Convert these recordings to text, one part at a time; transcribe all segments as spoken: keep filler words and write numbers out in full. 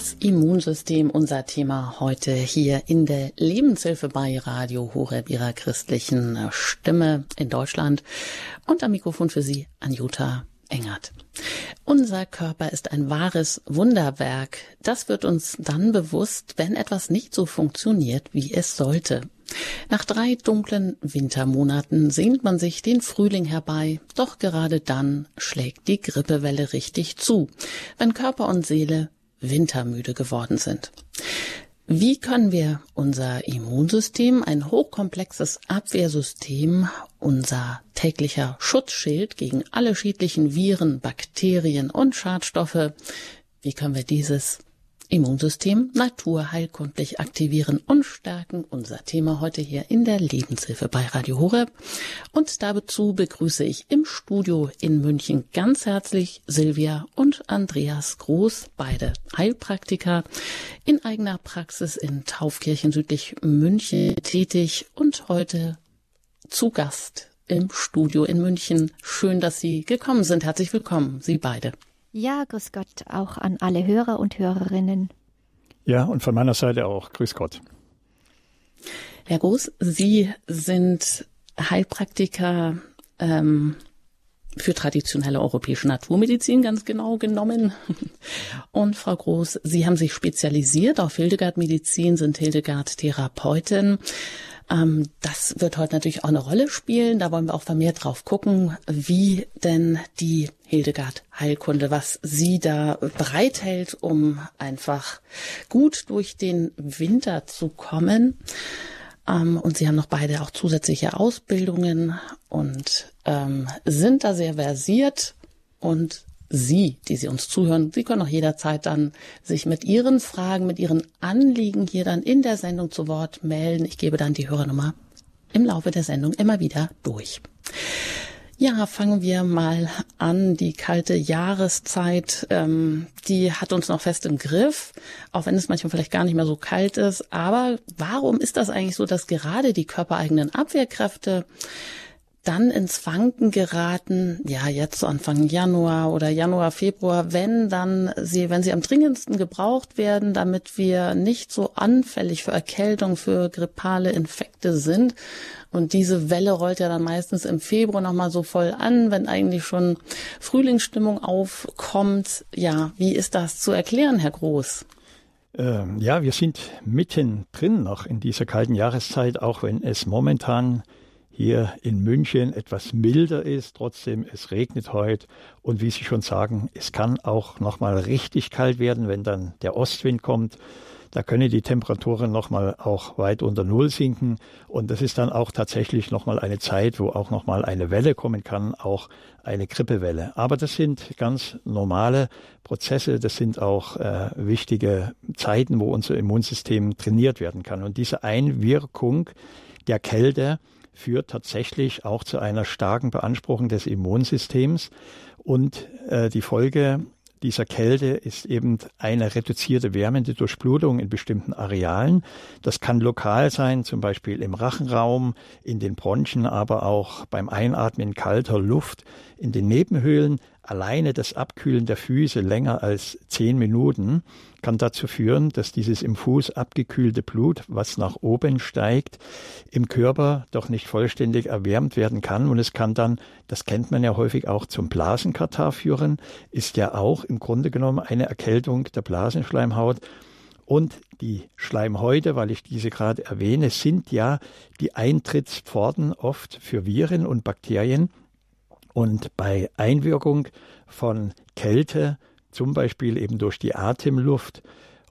Das Immunsystem, unser Thema heute hier in der Lebenshilfe bei Radio Horeb, Ihrer christlichen Stimme in Deutschland. Und am Mikrofon für Sie Anjuta Engert. Unser Körper ist ein wahres Wunderwerk. Das wird uns dann bewusst, wenn etwas nicht so funktioniert, wie es sollte. Nach drei dunklen Wintermonaten sehnt man sich den Frühling herbei, doch gerade dann schlägt die Grippewelle richtig zu, wenn Körper und Seele wintermüde geworden sind. Wie können wir unser Immunsystem, ein hochkomplexes Abwehrsystem, unser täglicher Schutzschild gegen alle schädlichen Viren, Bakterien und Schadstoffe, wie können wir dieses Immunsystem naturheilkundlich aktivieren und stärken? Unser Thema heute hier in der Lebenshilfe bei Radio Horeb. Und dazu begrüße ich im Studio in München ganz herzlich Silvia und Andreas Groß, beide Heilpraktiker, in eigener Praxis in Taufkirchen südlich München tätig und heute zu Gast im Studio in München. Schön, dass Sie gekommen sind. Herzlich willkommen, Sie beide. Ja, grüß Gott auch an alle Hörer und Hörerinnen. Ja, und von meiner Seite auch, grüß Gott. Herr Groß, Sie sind Heilpraktiker ähm, für traditionelle europäische Naturmedizin, ganz genau genommen. Und Frau Groß, Sie haben sich spezialisiert auf Hildegard-Medizin, sind Hildegard-Therapeutin. Das wird heute natürlich auch eine Rolle spielen. Da wollen wir auch vermehrt drauf gucken, wie denn die Hildegard-Heilkunde, was sie da bereithält, um einfach gut durch den Winter zu kommen. Und Sie haben noch beide auch zusätzliche Ausbildungen und ähm, sind da sehr versiert. Und Sie, die Sie uns zuhören, Sie können auch jederzeit dann sich mit Ihren Fragen, mit Ihren Anliegen hier dann in der Sendung zu Wort melden. Ich gebe dann die Hörernummer im Laufe der Sendung immer wieder durch. Ja, fangen wir mal an. Die kalte Jahreszeit, ähm, die hat uns noch fest im Griff, auch wenn es manchmal vielleicht gar nicht mehr so kalt ist. Aber warum ist das eigentlich so, dass gerade die körpereigenen Abwehrkräfte dann ins Wanken geraten, ja, jetzt so Anfang Januar oder Januar, Februar, wenn dann sie, wenn sie am dringendsten gebraucht werden, damit wir nicht so anfällig für Erkältung, für grippale Infekte sind. Und diese Welle rollt ja dann meistens im Februar nochmal so voll an, wenn eigentlich schon Frühlingsstimmung aufkommt. Ja, wie ist das zu erklären, Herr Groß? Ähm, ja, wir sind mittendrin noch in dieser kalten Jahreszeit, auch wenn es momentan hier in München etwas milder ist. Trotzdem, es regnet heute und wie Sie schon sagen, es kann auch noch mal richtig kalt werden, wenn dann der Ostwind kommt. Da können die Temperaturen noch mal auch weit unter Null sinken und das ist dann auch tatsächlich noch mal eine Zeit, wo auch noch mal eine Welle kommen kann, auch eine Grippewelle. Aber das sind ganz normale Prozesse, das sind auch äh, wichtige Zeiten, wo unser Immunsystem trainiert werden kann. Und diese Einwirkung der Kälte führt tatsächlich auch zu einer starken Beanspruchung des Immunsystems. Und äh, die Folge dieser Kälte ist eben eine reduzierte wärmende Durchblutung in bestimmten Arealen. Das kann lokal sein, zum Beispiel im Rachenraum, in den Bronchien, aber auch beim Einatmen kalter Luft in den Nebenhöhlen. Alleine das Abkühlen der Füße länger als zehn Minuten kann dazu führen, dass dieses im Fuß abgekühlte Blut, was nach oben steigt, im Körper doch nicht vollständig erwärmt werden kann. Und es kann dann, das kennt man ja häufig auch, zum Blasenkatarrh führen, ist ja auch im Grunde genommen eine Erkältung der Blasenschleimhaut. Und die Schleimhäute, weil ich diese gerade erwähne, sind ja die Eintrittspforten oft für Viren und Bakterien. Und bei Einwirkung von Kälte, zum Beispiel eben durch die Atemluft,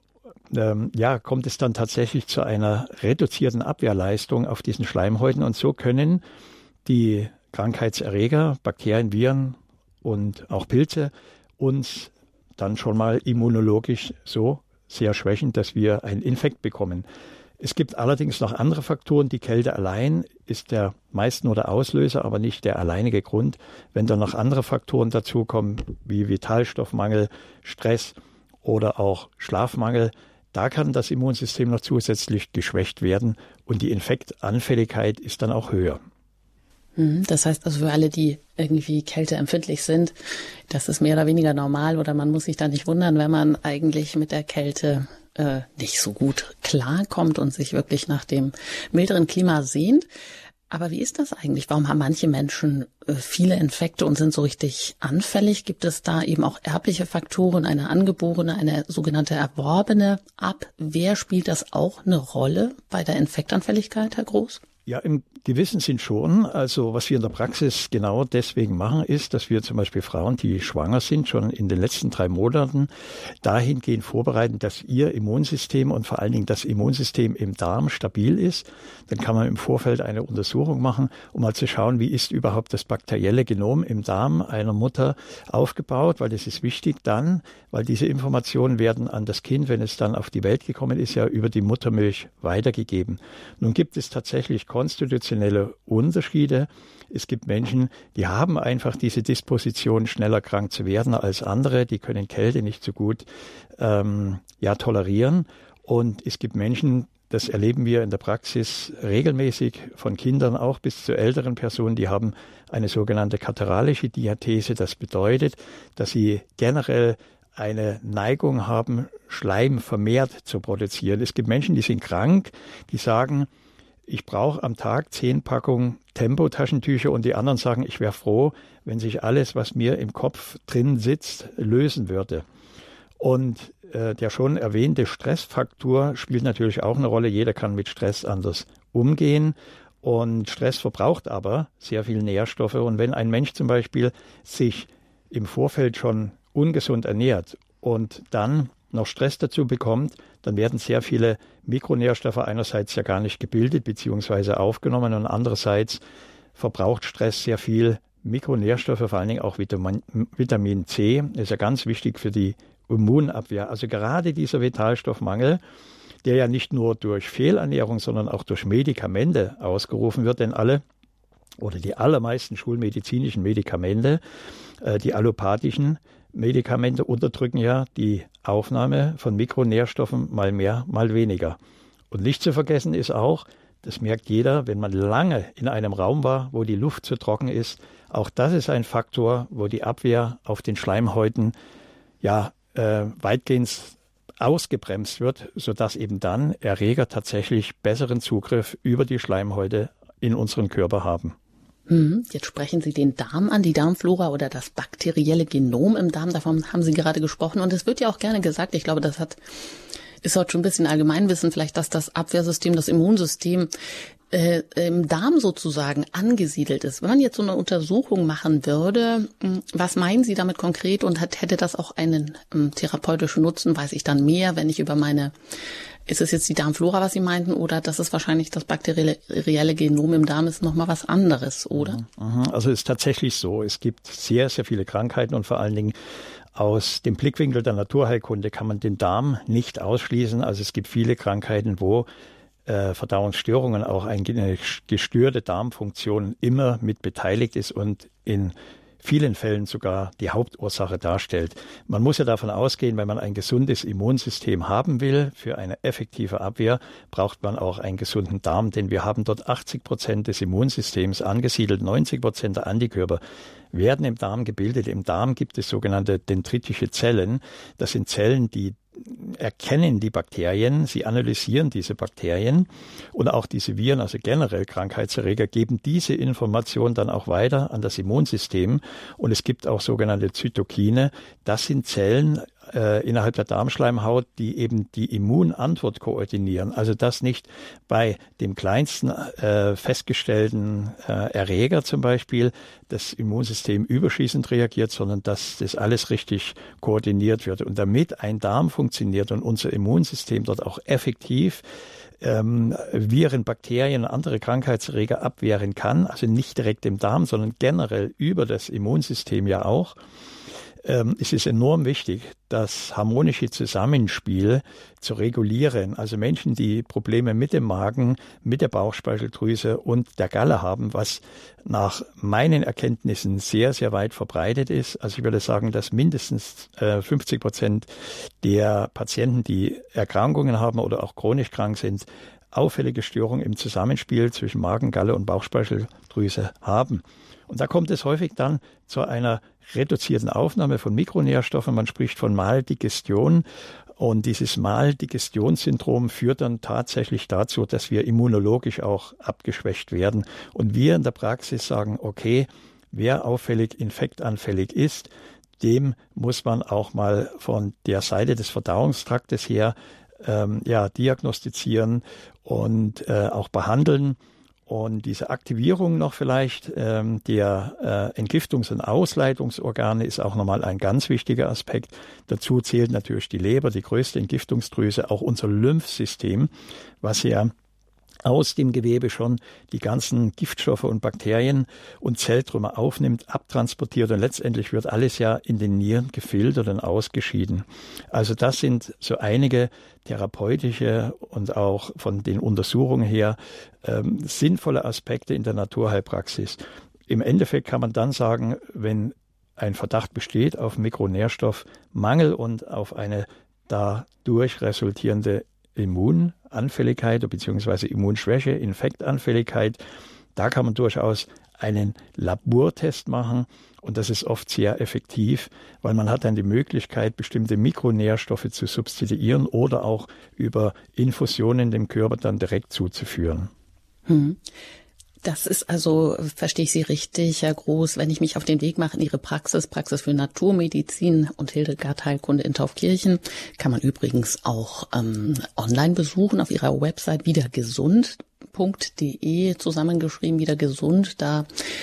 ähm, ja, kommt es dann tatsächlich zu einer reduzierten Abwehrleistung auf diesen Schleimhäuten. Und so können die Krankheitserreger, Bakterien, Viren und auch Pilze uns dann schon mal immunologisch so sehr schwächen, dass wir einen Infekt bekommen. Es gibt allerdings noch andere Faktoren. Die Kälte allein ist der meist nur der Auslöser, aber nicht der alleinige Grund. Wenn dann noch andere Faktoren dazukommen, wie Vitalstoffmangel, Stress oder auch Schlafmangel, da kann das Immunsystem noch zusätzlich geschwächt werden und die Infektanfälligkeit ist dann auch höher. Das heißt also für alle, die irgendwie kälteempfindlich sind, das ist mehr oder weniger normal oder man muss sich da nicht wundern, wenn man eigentlich mit der Kälte äh, nicht so gut klarkommt und sich wirklich nach dem milderen Klima sehnt. Aber wie ist das eigentlich? Warum haben manche Menschen äh, viele Infekte und sind so richtig anfällig? Gibt es da eben auch erbliche Faktoren, eine angeborene, eine sogenannte erworbene Abwehr? Spielt das auch eine Rolle bei der Infektanfälligkeit, Herr Groß? Ja, im gewissen Sinn schon. Also was wir in der Praxis genau deswegen machen, ist, dass wir zum Beispiel Frauen, die schwanger sind, schon in den letzten drei Monaten dahingehend vorbereiten, dass ihr Immunsystem und vor allen Dingen das Immunsystem im Darm stabil ist. Dann kann man im Vorfeld eine Untersuchung machen, um mal zu schauen, wie ist überhaupt das bakterielle Genom im Darm einer Mutter aufgebaut, weil das ist wichtig dann, weil diese Informationen werden an das Kind, wenn es dann auf die Welt gekommen ist, ja über die Muttermilch weitergegeben. Nun gibt es tatsächlich konstitutionelle Unterschiede. Es gibt Menschen, die haben einfach diese Disposition, schneller krank zu werden als andere. Die können Kälte nicht so gut ähm, ja, tolerieren. Und es gibt Menschen, das erleben wir in der Praxis regelmäßig, von Kindern auch bis zu älteren Personen, die haben eine sogenannte katarrhalische Diathese. Das bedeutet, dass sie generell eine Neigung haben, Schleim vermehrt zu produzieren. Es gibt Menschen, die sind krank, die sagen, ich brauche am Tag zehn Packungen Tempo-Taschentücher und die anderen sagen, ich wäre froh, wenn sich alles, was mir im Kopf drin sitzt, lösen würde. Und äh, der schon erwähnte Stressfaktor spielt natürlich auch eine Rolle. Jeder kann mit Stress anders umgehen. Und Stress verbraucht aber sehr viel Nährstoffe. Und wenn ein Mensch zum Beispiel sich im Vorfeld schon ungesund ernährt und dann noch Stress dazu bekommt, dann werden sehr viele Mikronährstoffe einerseits ja gar nicht gebildet bzw. aufgenommen und andererseits verbraucht Stress sehr viel Mikronährstoffe, vor allen Dingen auch Vitamin, Vitamin C, ist ja ganz wichtig für die Immunabwehr. Also gerade dieser Vitalstoffmangel, der ja nicht nur durch Fehlernährung, sondern auch durch Medikamente ausgerufen wird, denn alle oder die allermeisten schulmedizinischen Medikamente, äh, die allopathischen Medikamente unterdrücken ja die Aufnahme von Mikronährstoffen mal mehr, mal weniger. Und nicht zu vergessen ist auch, das merkt jeder, wenn man lange in einem Raum war, wo die Luft zu trocken ist, auch das ist ein Faktor, wo die Abwehr auf den Schleimhäuten ja äh, weitgehend ausgebremst wird, sodass eben dann Erreger tatsächlich besseren Zugriff über die Schleimhäute in unseren Körper haben. Jetzt sprechen Sie den Darm an, die Darmflora oder das bakterielle Genom im Darm, davon haben Sie gerade gesprochen. Und es wird ja auch gerne gesagt, ich glaube, das hat ist heute schon ein bisschen Allgemeinwissen, vielleicht, dass das Abwehrsystem, das Immunsystem äh, im Darm sozusagen angesiedelt ist. Wenn man jetzt so eine Untersuchung machen würde, was meinen Sie damit konkret und hat, hätte das auch einen ähm, therapeutischen Nutzen? Weiß ich dann mehr, wenn ich über meine, ist es jetzt die Darmflora, was Sie meinten, oder das ist wahrscheinlich das bakterielle Genom im Darm ist nochmal was anderes, oder? Also es ist tatsächlich so, es gibt sehr, sehr viele Krankheiten und vor allen Dingen aus dem Blickwinkel der Naturheilkunde kann man den Darm nicht ausschließen. Also es gibt viele Krankheiten, wo äh, Verdauungsstörungen, auch eine gestörte Darmfunktion immer mit beteiligt ist und in vielen Fällen sogar die Hauptursache darstellt. Man muss ja davon ausgehen, wenn man ein gesundes Immunsystem haben will, für eine effektive Abwehr, braucht man auch einen gesunden Darm, denn wir haben dort achtzig Prozent des Immunsystems angesiedelt, neunzig Prozent der Antikörper werden im Darm gebildet. Im Darm gibt es sogenannte dendritische Zellen. Das sind Zellen, die erkennen die Bakterien, sie analysieren diese Bakterien und auch diese Viren, also generell Krankheitserreger, geben diese Information dann auch weiter an das Immunsystem. Und es gibt auch sogenannte Zytokine. Das sind Zellen äh, innerhalb der Darmschleimhaut, die eben die Immunantwort koordinieren. Also dass nicht bei dem kleinsten äh, festgestellten äh, Erreger zum Beispiel das Immunsystem überschießend reagiert, sondern dass das alles richtig koordiniert wird. Und damit ein Darm funktioniert und unser Immunsystem dort auch effektiv ähm, Viren, Bakterien und andere Krankheitserreger abwehren kann, also nicht direkt im Darm, sondern generell über das Immunsystem ja auch, ähm, es ist enorm wichtig, das harmonische Zusammenspiel zu regulieren. Also Menschen, die Probleme mit dem Magen, mit der Bauchspeicheldrüse und der Galle haben, was nach meinen Erkenntnissen sehr, sehr weit verbreitet ist. Also ich würde sagen, dass mindestens äh, fünfzig Prozent der Patienten, die Erkrankungen haben oder auch chronisch krank sind, auffällige Störungen im Zusammenspiel zwischen Magen, Galle und Bauchspeicheldrüse haben. Und da kommt es häufig dann zu einer reduzierten Aufnahme von Mikronährstoffen. Man spricht von Maldigestion. Und dieses Maldigestionssyndrom führt dann tatsächlich dazu, dass wir immunologisch auch abgeschwächt werden. Und wir in der Praxis sagen, okay, wer auffällig infektanfällig ist, dem muss man auch mal von der Seite des Verdauungstraktes her ähm, ja, diagnostizieren und äh, auch behandeln. Und diese Aktivierung noch vielleicht ähm, der äh, Entgiftungs- und Ausleitungsorgane ist auch nochmal ein ganz wichtiger Aspekt. Dazu zählt natürlich die Leber, die größte Entgiftungsdrüse, auch unser Lymphsystem, was ja aus dem Gewebe schon die ganzen Giftstoffe und Bakterien und Zelltrümmer aufnimmt, abtransportiert und letztendlich wird alles ja in den Nieren gefiltert und ausgeschieden. Also das sind so einige therapeutische und auch von den Untersuchungen her ähm, sinnvolle Aspekte in der Naturheilpraxis. Im Endeffekt kann man dann sagen, wenn ein Verdacht besteht auf Mikronährstoffmangel und auf eine dadurch resultierende Immunanfälligkeit bzw. Immunschwäche, Infektanfälligkeit, da kann man durchaus einen Labortest machen und das ist oft sehr effektiv, weil man hat dann die Möglichkeit, bestimmte Mikronährstoffe zu substituieren oder auch über Infusionen dem Körper dann direkt zuzuführen. Hm. Das ist also, verstehe ich Sie richtig, Herr Groß, wenn ich mich auf den Weg mache in Ihre Praxis, Praxis für Naturmedizin und Hildegard Heilkunde in Taufkirchen, kann man übrigens auch ähm, online besuchen auf Ihrer Website wiedergesund punkt de, zusammengeschrieben, wiedergesund. Da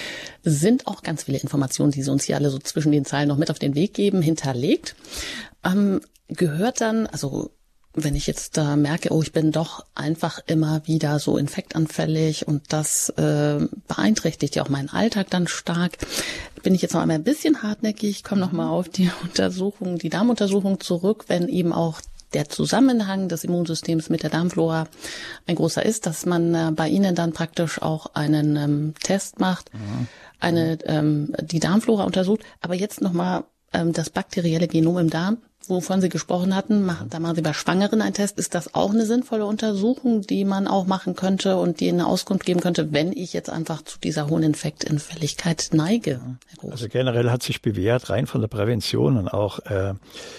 sind auch ganz viele Informationen, die Sie uns hier alle so zwischen den Zeilen noch mit auf den Weg geben, hinterlegt. Ähm, gehört dann, also wenn ich jetzt da merke, oh, ich bin doch einfach immer wieder so infektanfällig und das äh, beeinträchtigt ja auch meinen Alltag dann stark, bin ich jetzt noch einmal ein bisschen hartnäckig, komme noch mal auf die Untersuchung, die Darmuntersuchung zurück, wenn eben auch der Zusammenhang des Immunsystems mit der Darmflora ein großer ist, dass man äh, bei Ihnen dann praktisch auch einen ähm, Test macht, mhm. eine ähm, die Darmflora untersucht. Aber jetzt noch mal ähm, das bakterielle Genom im Darm, wovon Sie gesprochen hatten, machen, da machen Sie bei Schwangeren einen Test. Ist das auch eine sinnvolle Untersuchung, die man auch machen könnte und die eine Auskunft geben könnte, wenn ich jetzt einfach zu dieser hohen Infektanfälligkeit neige? Also generell hat sich bewährt, rein von der Prävention und auch äh,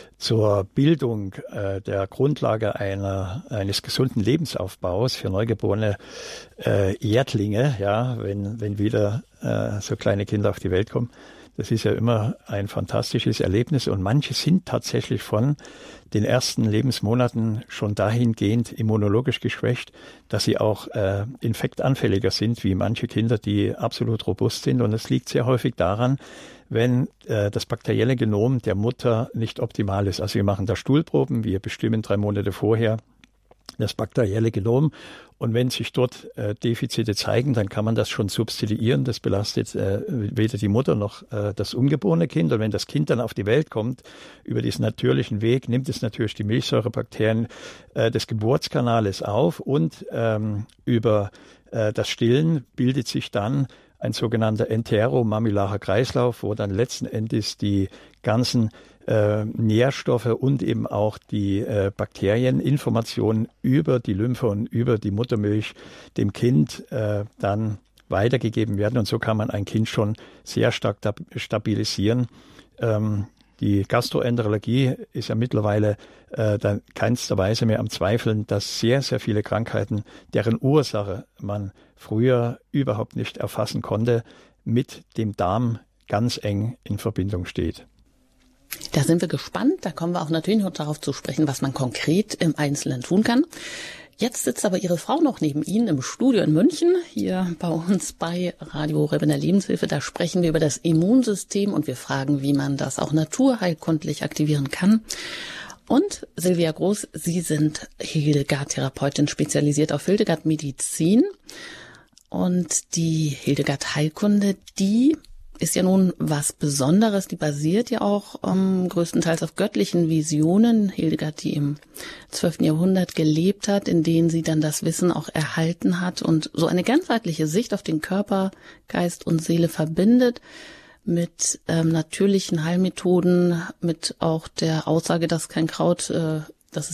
zur Bildung äh, der Grundlage einer eines gesunden Lebensaufbaus für neugeborene äh, Erdlinge, ja, wenn wenn wieder äh, so kleine Kinder auf die Welt kommen. Das ist ja immer ein fantastisches Erlebnis und manche sind tatsächlich von den ersten Lebensmonaten schon dahingehend immunologisch geschwächt, dass sie auch äh, infektanfälliger sind wie manche Kinder, die absolut robust sind. Und es liegt sehr häufig daran, wenn äh, das bakterielle Genom der Mutter nicht optimal ist. Also wir machen da Stuhlproben, wir bestimmen drei Monate vorher das bakterielle Genom. Und wenn sich dort äh, Defizite zeigen, dann kann man das schon substituieren. Das belastet äh, weder die Mutter noch äh, das ungeborene Kind. Und wenn das Kind dann auf die Welt kommt, über diesen natürlichen Weg, nimmt es natürlich die Milchsäurebakterien äh, des Geburtskanales auf und ähm, über äh, das Stillen bildet sich dann ein sogenannter enteromammularer Kreislauf, wo dann letzten Endes die ganzen äh, Nährstoffe und eben auch die äh, Bakterieninformationen über die Lymphe und über die Muttermilch dem Kind äh, dann weitergegeben werden. Und so kann man ein Kind schon sehr stark stabilisieren. Ähm, die Gastroenterologie ist ja mittlerweile äh, dann keinster Weise mehr am Zweifeln, dass sehr, sehr viele Krankheiten, deren Ursache man früher überhaupt nicht erfassen konnte, mit dem Darm ganz eng in Verbindung steht. Da sind wir gespannt. Da kommen wir auch natürlich noch darauf zu sprechen, was man konkret im Einzelnen tun kann. Jetzt sitzt aber Ihre Frau noch neben Ihnen im Studio in München, hier bei uns bei Radio Rebender Lebenshilfe. Da sprechen wir über das Immunsystem und wir fragen, wie man das auch naturheilkundlich aktivieren kann. Und Silvia Groß, Sie sind Hildegard-Therapeutin, spezialisiert auf Hildegard-Medizin. Und die Hildegard-Heilkunde, die ist ja nun was Besonderes. Die basiert ja auch ähm, größtenteils auf göttlichen Visionen. Hildegard, die im zwölften Jahrhundert gelebt hat, in denen sie dann das Wissen auch erhalten hat und so eine ganzheitliche Sicht auf den Körper, Geist und Seele verbindet mit ähm, natürlichen Heilmethoden, mit auch der Aussage, dass kein Kraut, äh, dass es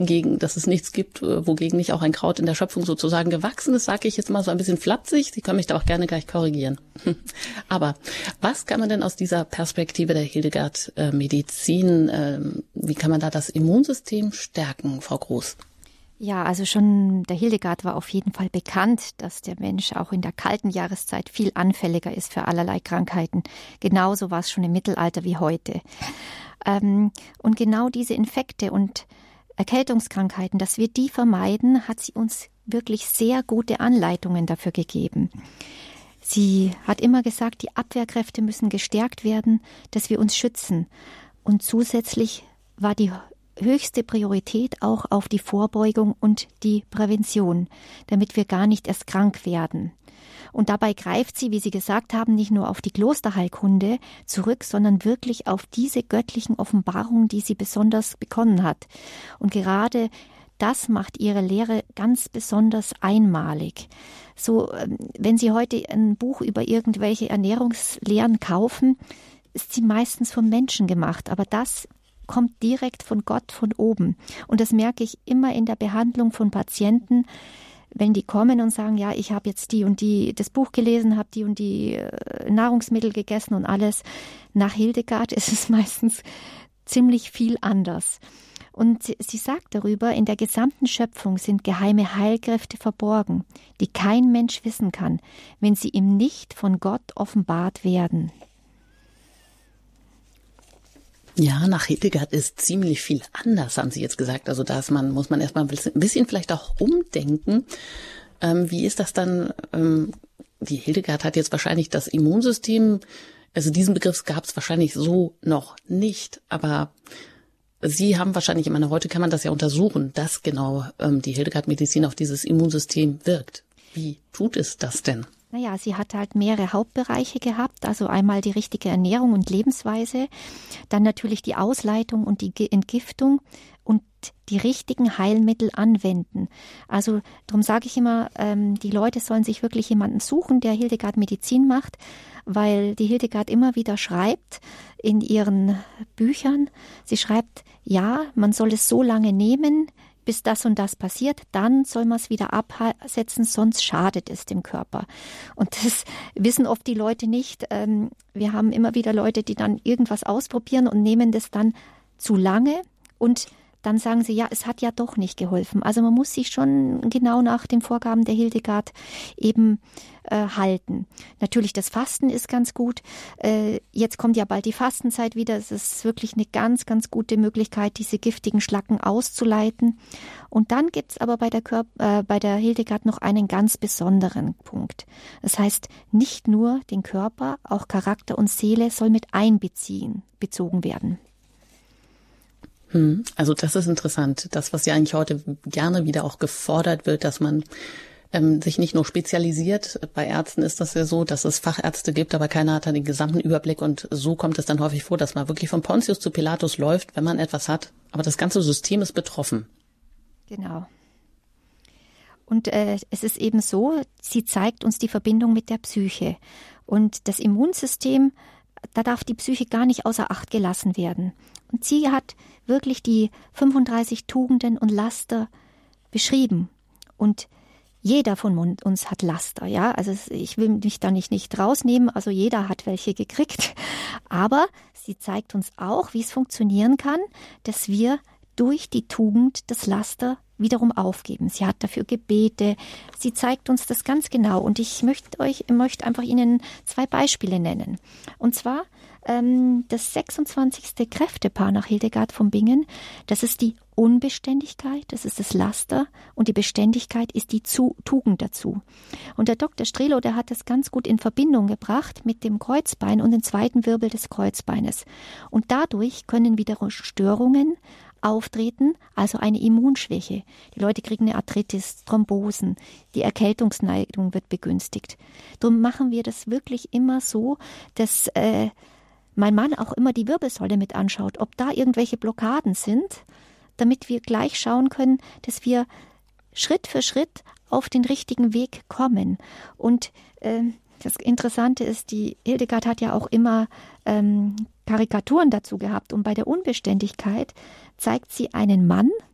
gegen, dass es nichts gibt, wogegen nicht auch ein Kraut in der Schöpfung sozusagen gewachsen ist, sage ich jetzt mal so ein bisschen flapsig. Sie können mich da auch gerne gleich korrigieren. Aber was kann man denn aus dieser Perspektive der Hildegard-Medizin, äh, wie kann man da das Immunsystem stärken, Frau Groß? Ja, also schon der Hildegard war auf jeden Fall bekannt, dass der Mensch auch in der kalten Jahreszeit viel anfälliger ist für allerlei Krankheiten. Genauso war es schon im Mittelalter wie heute. Ähm, und genau diese Infekte und Erkältungskrankheiten, dass wir die vermeiden, hat sie uns wirklich sehr gute Anleitungen dafür gegeben. Sie hat immer gesagt, die Abwehrkräfte müssen gestärkt werden, dass wir uns schützen. Und zusätzlich war die höchste Priorität auch auf die Vorbeugung und die Prävention, damit wir gar nicht erst krank werden. Und dabei greift sie, wie Sie gesagt haben, nicht nur auf die Klosterheilkunde zurück, sondern wirklich auf diese göttlichen Offenbarungen, die sie besonders bekommen hat. Und gerade das macht ihre Lehre ganz besonders einmalig. So, wenn Sie heute ein Buch über irgendwelche Ernährungslehren kaufen, ist sie meistens vom Menschen gemacht, aber das kommt direkt von Gott von oben. Und das merke ich immer in der Behandlung von Patienten, wenn die kommen und sagen, ja, ich habe jetzt die und die, das Buch gelesen, habe die und die Nahrungsmittel gegessen und alles. Nach Hildegard ist es meistens ziemlich viel anders. Und sie, sie sagt darüber, in der gesamten Schöpfung sind geheime Heilkräfte verborgen, die kein Mensch wissen kann, wenn sie ihm nicht von Gott offenbart werden. Ja, nach Hildegard ist ziemlich viel anders, haben Sie jetzt gesagt. Also da ist man, muss man erstmal ein bisschen vielleicht auch umdenken. Ähm, wie ist das dann? Ähm, die Hildegard hat jetzt wahrscheinlich das Immunsystem, also diesen Begriff gab es wahrscheinlich so noch nicht, aber Sie haben wahrscheinlich, ich meine, heute kann man das ja untersuchen, dass genau ähm, die Hildegard-Medizin auf dieses Immunsystem wirkt. Wie tut es das denn? Naja, sie hat halt mehrere Hauptbereiche gehabt, also einmal die richtige Ernährung und Lebensweise, dann natürlich die Ausleitung und die Entgiftung und die richtigen Heilmittel anwenden. Also darum sage ich immer, ähm, die Leute sollen sich wirklich jemanden suchen, der Hildegard Medizin macht, weil die Hildegard immer wieder schreibt in ihren Büchern, sie schreibt, ja, man soll es so lange nehmen, bis das und das passiert, dann soll man es wieder absetzen, sonst schadet es dem Körper. Und das wissen oft die Leute nicht. Wir haben immer wieder Leute, die dann irgendwas ausprobieren und nehmen das dann zu lange und dann sagen sie, ja, es hat ja doch nicht geholfen. Also man muss sich schon genau nach den Vorgaben der Hildegard eben äh, halten. Natürlich, das Fasten ist ganz gut. Äh, jetzt kommt ja bald die Fastenzeit wieder. Es ist wirklich eine ganz, ganz gute Möglichkeit, diese giftigen Schlacken auszuleiten. Und dann gibt's aber bei der, Körper, äh, bei der Hildegard noch einen ganz besonderen Punkt. Das heißt, nicht nur den Körper, auch Charakter und Seele soll mit einbeziehen, bezogen werden. Also das ist interessant. Das, was ja eigentlich heute gerne wieder auch gefordert wird, dass man ähm, sich nicht nur spezialisiert. Bei Ärzten ist das ja so, dass es Fachärzte gibt, aber keiner hat da den gesamten Überblick. Und so kommt es dann häufig vor, dass man wirklich von Pontius zu Pilatus läuft, wenn man etwas hat. Aber das ganze System ist betroffen. Genau. Und äh, es ist eben so, sie zeigt uns die Verbindung mit der Psyche. Und das Immunsystem, da darf die Psyche gar nicht außer Acht gelassen werden. Und sie hat wirklich die fünfunddreißig Tugenden und Laster beschrieben. Und jeder von uns hat Laster, ja. Also ich will mich da nicht, nicht rausnehmen, also jeder hat welche gekriegt. Aber sie zeigt uns auch, wie es funktionieren kann, dass wir durch die Tugend das Laster wiederum aufgeben. Sie hat dafür Gebete. Sie zeigt uns das ganz genau. Und ich möchte euch, möchte einfach Ihnen zwei Beispiele nennen. Und zwar ähm, das sechsundzwanzigste Kräftepaar nach Hildegard von Bingen. Das ist die Unbeständigkeit, das ist das Laster. Und die Beständigkeit ist die Zu- Tugend dazu. Und der Doktor Strelo, der hat das ganz gut in Verbindung gebracht mit dem Kreuzbein und dem zweiten Wirbel des Kreuzbeines. Und dadurch können wiederum Störungen auftreten, also eine Immunschwäche. Die Leute kriegen eine Arthritis, Thrombosen, die Erkältungsneigung wird begünstigt. Darum machen wir das wirklich immer so, dass äh, mein Mann auch immer die Wirbelsäule mit anschaut, ob da irgendwelche Blockaden sind, damit wir gleich schauen können, dass wir Schritt für Schritt auf den richtigen Weg kommen. Und äh, das Interessante ist, die Hildegard hat ja auch immer ähm, Karikaturen dazu gehabt. Und bei der Unbeständigkeit zeigt sie einen Mann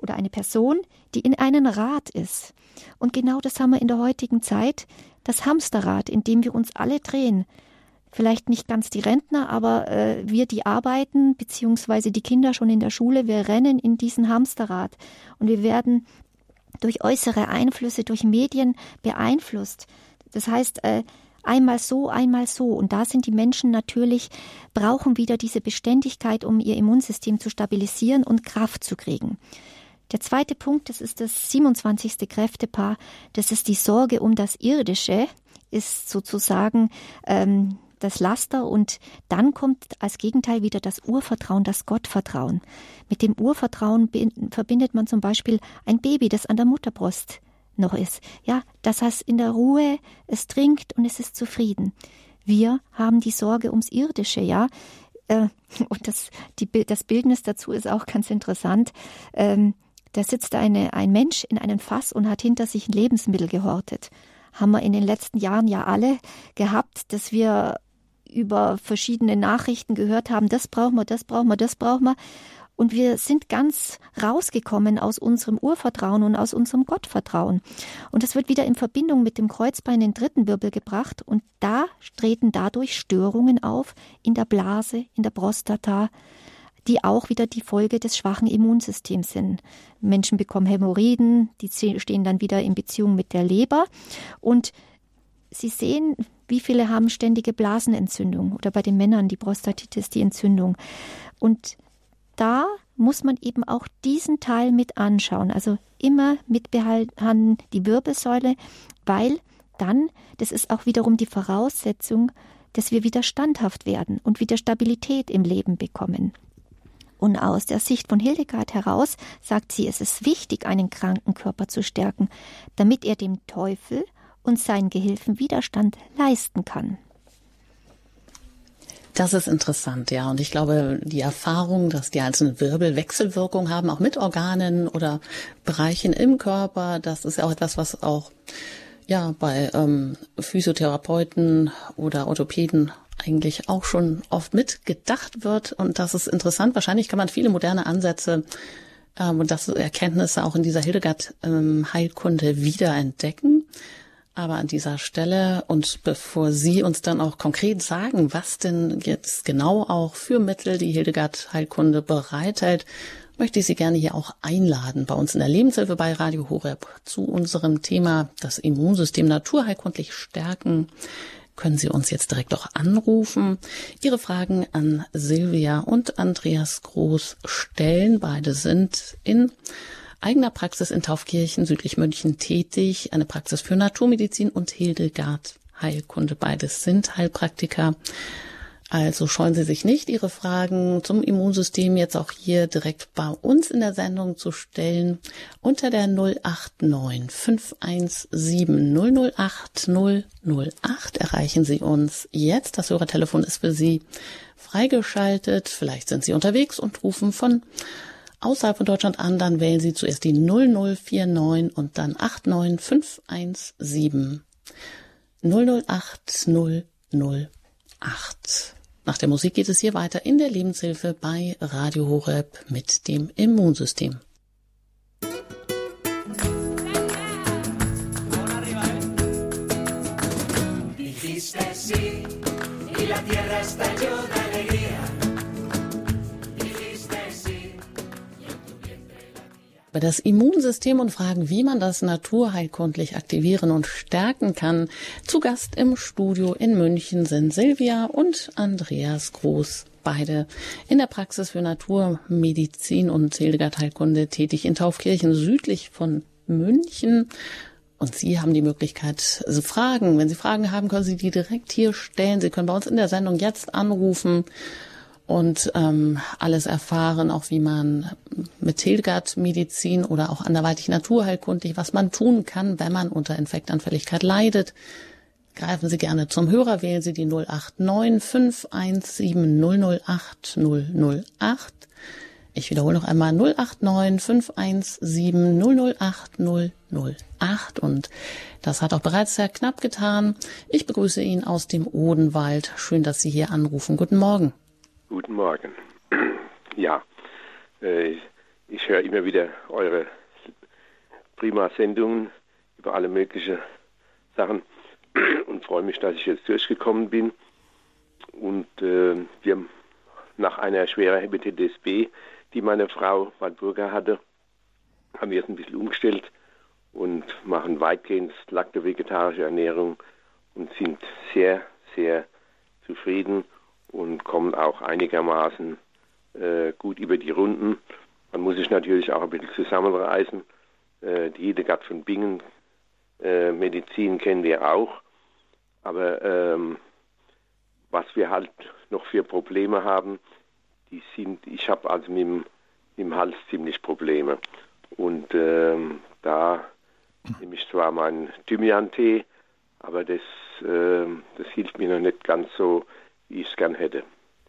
oder eine Person, die in einem Rad ist. Und genau das haben wir in der heutigen Zeit, das Hamsterrad, in dem wir uns alle drehen. Vielleicht nicht ganz die Rentner, aber äh, wir, die arbeiten, beziehungsweise die Kinder schon in der Schule, wir rennen in diesen Hamsterrad. Und wir werden durch äußere Einflüsse, durch Medien beeinflusst. Das heißt, äh, einmal so, einmal so. Und da sind die Menschen natürlich, brauchen wieder diese Beständigkeit, um ihr Immunsystem zu stabilisieren und Kraft zu kriegen. Der zweite Punkt, das ist das siebenundzwanzigste Kräftepaar, das ist die Sorge um das Irdische, ist sozusagen ähm, das Laster, und dann kommt als Gegenteil wieder das Urvertrauen, das Gottvertrauen. Mit dem Urvertrauen verbindet man zum Beispiel ein Baby, das an der Mutterbrust noch ist. Ja, das heißt in der Ruhe, es trinkt und es ist zufrieden. Wir haben die Sorge ums Irdische, ja. Äh, und das, die, das Bildnis dazu ist auch ganz interessant. Ähm, da sitzt eine, ein Mensch in einem Fass und hat hinter sich ein Lebensmittel gehortet. Haben wir in den letzten Jahren ja alle gehabt, dass wir über verschiedene Nachrichten gehört haben, das brauchen wir, das brauchen wir, das brauchen wir. Und wir sind ganz rausgekommen aus unserem Urvertrauen und aus unserem Gottvertrauen. Und das wird wieder in Verbindung mit dem Kreuzbein in den dritten Wirbel gebracht. Und da treten dadurch Störungen auf in der Blase, in der Prostata, die auch wieder die Folge des schwachen Immunsystems sind. Menschen bekommen Hämorrhoiden, die stehen dann wieder in Beziehung mit der Leber. Und Sie sehen, wie viele haben ständige Blasenentzündung oder bei den Männern die Prostatitis, die Entzündung. Und da muss man eben auch diesen Teil mit anschauen. Also immer mitbehalten die Wirbelsäule, weil dann, das ist auch wiederum die Voraussetzung, dass wir wieder standhaft werden und wieder Stabilität im Leben bekommen. Und aus der Sicht von Hildegard heraus sagt sie, es ist wichtig, einen kranken Körper zu stärken, damit er dem Teufel und seinen Gehilfen Widerstand leisten kann. Das ist interessant, ja. Und ich glaube, die Erfahrung, dass die einzelnen Wirbel Wechselwirkung haben, auch mit Organen oder Bereichen im Körper, das ist ja auch etwas, was auch ja bei ähm, Physiotherapeuten oder Orthopäden eigentlich auch schon oft mitgedacht wird. Und das ist interessant. Wahrscheinlich kann man viele moderne Ansätze ähm, und das Erkenntnisse auch in dieser Hildegard-Heilkunde ähm, wiederentdecken. Aber an dieser Stelle, und bevor Sie uns dann auch konkret sagen, was denn jetzt genau auch für Mittel die Hildegard-Heilkunde bereithält, möchte ich Sie gerne hier auch einladen, bei uns in der Lebenshilfe bei Radio Horeb zu unserem Thema das Immunsystem naturheilkundlich stärken. Können Sie uns jetzt direkt auch anrufen, Ihre Fragen an Silvia und Andreas Groß stellen. Beide sind in eigener Praxis in Taufkirchen, südlich München tätig, eine Praxis für Naturmedizin und Hildegard-Heilkunde. Beides sind Heilpraktiker. Also scheuen Sie sich nicht, Ihre Fragen zum Immunsystem jetzt auch hier direkt bei uns in der Sendung zu stellen. Unter der null acht neun fünf eins sieben null null acht null null acht erreichen Sie uns jetzt. Das Hörertelefon ist für Sie freigeschaltet. Vielleicht sind Sie unterwegs und rufen von außerhalb von Deutschland an, dann wählen Sie zuerst die null null vier neun und dann acht neun fünf eins sieben null null acht null null acht. Nach der Musik geht es hier weiter in der Lebenshilfe bei Radio Horeb mit dem Immunsystem. Über das Immunsystem und Fragen, wie man das naturheilkundlich aktivieren und stärken kann. Zu Gast im Studio in München sind Silvia und Andreas Groß, beide in der Praxis für Naturmedizin und Hildegard-Heilkunde tätig in Taufkirchen südlich von München. Und Sie haben die Möglichkeit, also Fragen, wenn Sie Fragen haben, können Sie die direkt hier stellen. Sie können bei uns in der Sendung jetzt anrufen und ähm, alles erfahren, auch wie man mit Hildegard-Medizin oder auch anderweitig naturheilkundlich, was man tun kann, wenn man unter Infektanfälligkeit leidet. Greifen Sie gerne zum Hörer, wählen Sie die null acht neun fünf eins sieben null null acht null null acht. Ich wiederhole noch einmal null acht neun fünf eins sieben null null acht null null acht. Und das hat auch bereits Herr Knapp getan. Ich begrüße ihn aus dem Odenwald. Schön, dass Sie hier anrufen. Guten Morgen. Guten Morgen. Ja, äh, ich höre immer wieder eure prima Sendungen über alle möglichen Sachen und freue mich, dass ich jetzt durchgekommen bin. Und äh, wir nach einer schweren Hepatitis B, die meine Frau Walburga hatte, haben wir jetzt ein bisschen umgestellt und machen weitgehend lakto-vegetarische Ernährung und sind sehr, sehr zufrieden und kommen auch einigermaßen äh, gut über die Runden. Man muss sich natürlich auch ein bisschen zusammenreißen. Äh, die Hildegard von Bingen äh, Medizin kennen wir auch. Aber ähm, was wir halt noch für Probleme haben, die sind, ich habe also mit dem, mit dem Hals ziemlich Probleme. Und ähm, da nehme ich zwar meinen Thymian-Tee, aber das, äh, das hilft mir noch nicht ganz so, wie ich es gern hätte.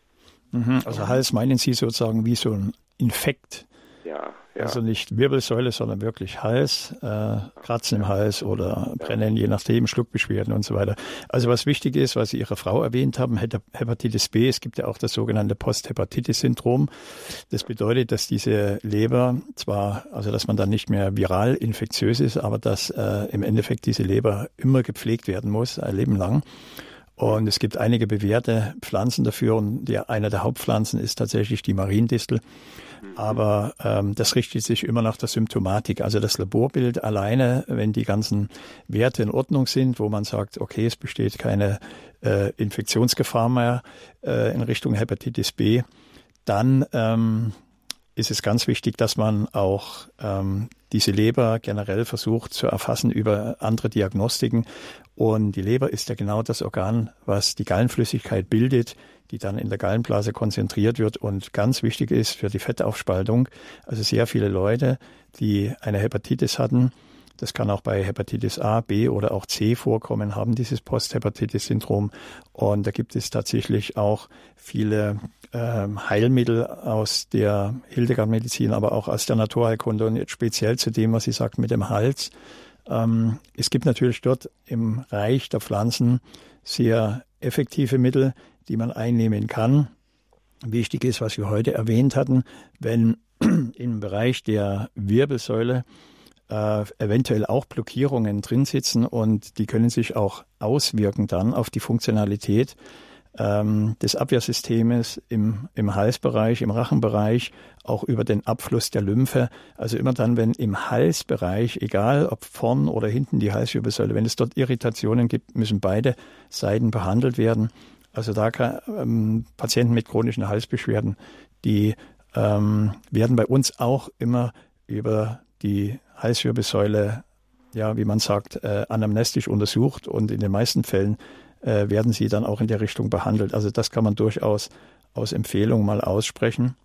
Also Hals meinen Sie sozusagen wie so ein Infekt? Ja, ja. Also nicht Wirbelsäule, sondern wirklich Hals, äh, Kratzen im Hals oder Brennen, je nachdem, Schluckbeschwerden und so weiter. Also was wichtig ist, was Sie Ihre Frau erwähnt haben, Hepatitis B, es gibt ja auch das sogenannte Post-Hepatitis-Syndrom. Das bedeutet, dass diese Leber zwar, also dass man dann nicht mehr viral infektiös ist, aber dass äh, im Endeffekt diese Leber immer gepflegt werden muss, ein Leben lang. Und es gibt einige bewährte Pflanzen dafür und der, einer der Hauptpflanzen ist tatsächlich die Mariendistel. Aber ähm, das richtet sich immer nach der Symptomatik. Also das Laborbild alleine, wenn die ganzen Werte in Ordnung sind, wo man sagt, okay, es besteht keine äh, Infektionsgefahr mehr äh, in Richtung Hepatitis B, dann ähm, ist es ganz wichtig, dass man auch ähm, diese Leber generell versucht zu erfassen über andere Diagnostiken. Und die Leber ist ja genau das Organ, was die Gallenflüssigkeit bildet, die dann in der Gallenblase konzentriert wird und ganz wichtig ist für die Fettaufspaltung. Also sehr viele Leute, die eine Hepatitis hatten, das kann auch bei Hepatitis A, B oder auch C vorkommen, haben dieses Post-Hepatitis-Syndrom. Und da gibt es tatsächlich auch viele ähm, Heilmittel aus der Hildegard-Medizin, aber auch aus der Naturheilkunde. Und jetzt speziell zu dem, was sie sagt mit dem Hals. Ähm, es gibt natürlich dort im Reich der Pflanzen sehr effektive Mittel, die man einnehmen kann. Wichtig ist, was wir heute erwähnt hatten, wenn im Bereich der Wirbelsäule äh, eventuell auch Blockierungen drin sitzen und die können sich auch auswirken dann auf die Funktionalität ähm, des Abwehrsystems im, im Halsbereich, im Rachenbereich, auch über den Abfluss der Lymphe. Also immer dann, wenn im Halsbereich, egal ob vorn oder hinten die Halswirbelsäule, wenn es dort Irritationen gibt, müssen beide Seiten behandelt werden. Also da kann, ähm, Patienten mit chronischen Halsbeschwerden, die ähm, werden bei uns auch immer über die Halswirbelsäule, ja, wie man sagt, äh, anamnestisch untersucht und in den meisten Fällen äh, werden sie dann auch in der Richtung behandelt. Also das kann man durchaus aus Empfehlung mal aussprechen.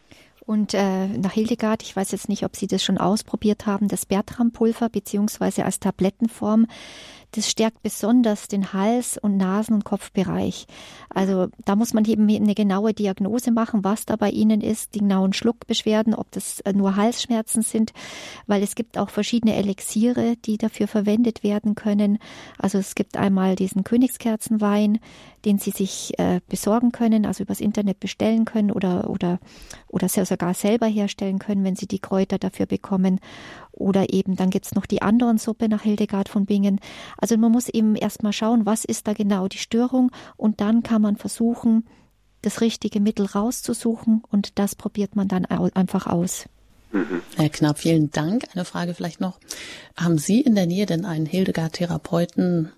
Und äh, nach Hildegard, ich weiß jetzt nicht, ob Sie das schon ausprobiert haben, das Bertram-Pulver beziehungsweise als Tablettenform, das stärkt besonders den Hals- und Nasen- und Kopfbereich. Also da muss man eben eine genaue Diagnose machen, was da bei Ihnen ist, die genauen Schluckbeschwerden, ob das nur Halsschmerzen sind, weil es gibt auch verschiedene Elixiere, die dafür verwendet werden können. Also es gibt einmal diesen Königskerzenwein, den Sie sich äh, besorgen können, also übers Internet bestellen können oder oder oder sogar selber herstellen können, wenn Sie die Kräuter dafür bekommen. Oder eben, dann gibt's noch die anderen Suppe nach Hildegard von Bingen. Also man muss eben erstmal schauen, was ist da genau die Störung und dann kann man versuchen, das richtige Mittel rauszusuchen und das probiert man dann einfach aus. Mhm. Herr Knapp, vielen Dank. Eine Frage vielleicht noch. Haben Sie in der Nähe denn einen Hildegard-Therapeuten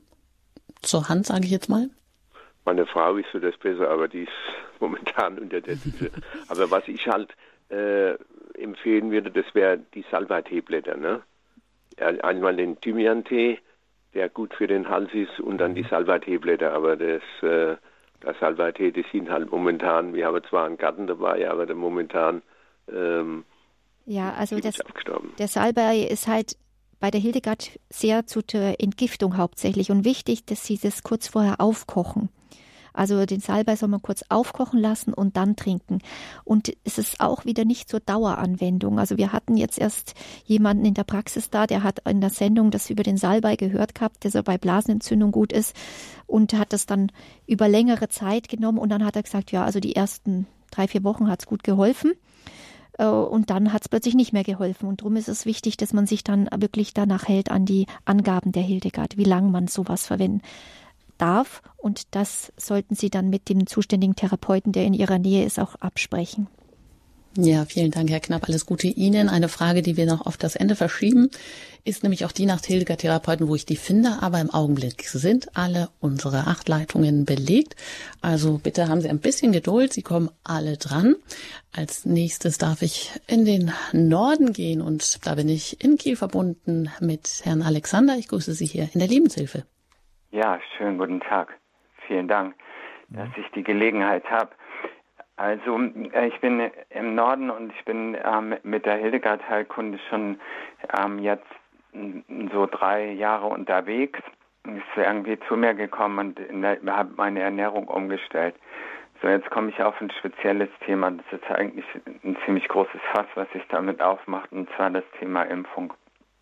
zur Hand, sage ich jetzt mal? Meine Frau ist so das besser, aber die ist momentan unter der Tüte. Aber was ich halt äh, empfehlen würde, das wäre die Salbei-Teeblätter. Ne? Einmal den Thymian-Tee, der gut für den Hals ist, und dann die Salbei-Teeblätter. Aber das, äh, das Salbei-Tee, das sind halt momentan, wir haben zwar einen Garten dabei, aber der momentan ähm, ja, also das, der Salbei ist halt bei der Hildegard sehr zu der Entgiftung hauptsächlich und wichtig, dass Sie das kurz vorher aufkochen. Also den Salbei soll man kurz aufkochen lassen und dann trinken. Und es ist auch wieder nicht zur Daueranwendung. Also wir hatten jetzt erst jemanden in der Praxis da, der hat in der Sendung das über den Salbei gehört gehabt, der so bei Blasenentzündung gut ist und hat das dann über längere Zeit genommen und dann hat er gesagt, ja, also die ersten drei, vier Wochen hat es gut geholfen. Und dann hat es plötzlich nicht mehr geholfen. Und darum ist es wichtig, dass man sich dann wirklich danach hält an die Angaben der Hildegard, wie lange man sowas verwenden darf. Und das sollten Sie dann mit dem zuständigen Therapeuten, der in Ihrer Nähe ist, auch absprechen. Ja, vielen Dank, Herr Knapp. Alles Gute Ihnen. Eine Frage, die wir noch auf das Ende verschieben, ist nämlich auch die nach Hildegard-Therapeuten, wo ich die finde. Aber im Augenblick sind alle unsere acht Leitungen belegt. Also bitte haben Sie ein bisschen Geduld. Sie kommen alle dran. Als nächstes darf ich in den Norden gehen. Und da bin ich in Kiel verbunden mit Herrn Alexander. Ich grüße Sie hier in der Lebenshilfe. Ja, schönen guten Tag. Vielen Dank, dass ich die Gelegenheit habe. Also ich bin im Norden und ich bin ähm, mit der Hildegard-Heilkunde schon ähm, jetzt so drei Jahre unterwegs. Ist irgendwie zu mir gekommen und habe meine Ernährung umgestellt. So, jetzt komme ich auf ein spezielles Thema. Das ist eigentlich ein ziemlich großes Fass, was sich damit aufmacht, und zwar das Thema Impfung.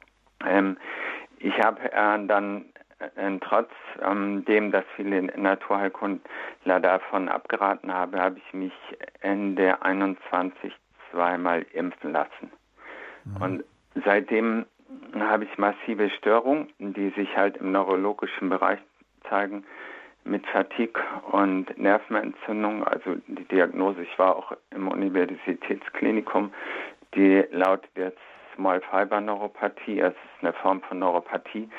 Ähm, ich habe äh, dann äh, trotz ähm, dem, dass viele Naturheilkundler davon abgeraten haben, habe ich mich Ende einundzwanzig zweimal impfen lassen. Mhm. Und seitdem habe ich massive Störungen, die sich halt im neurologischen Bereich zeigen, mit Fatigue und Nervenentzündung. Also die Diagnose, ich war auch im Universitätsklinikum, die lautet jetzt Small Fiber Neuropathie, es ist eine Form von Neuropathie.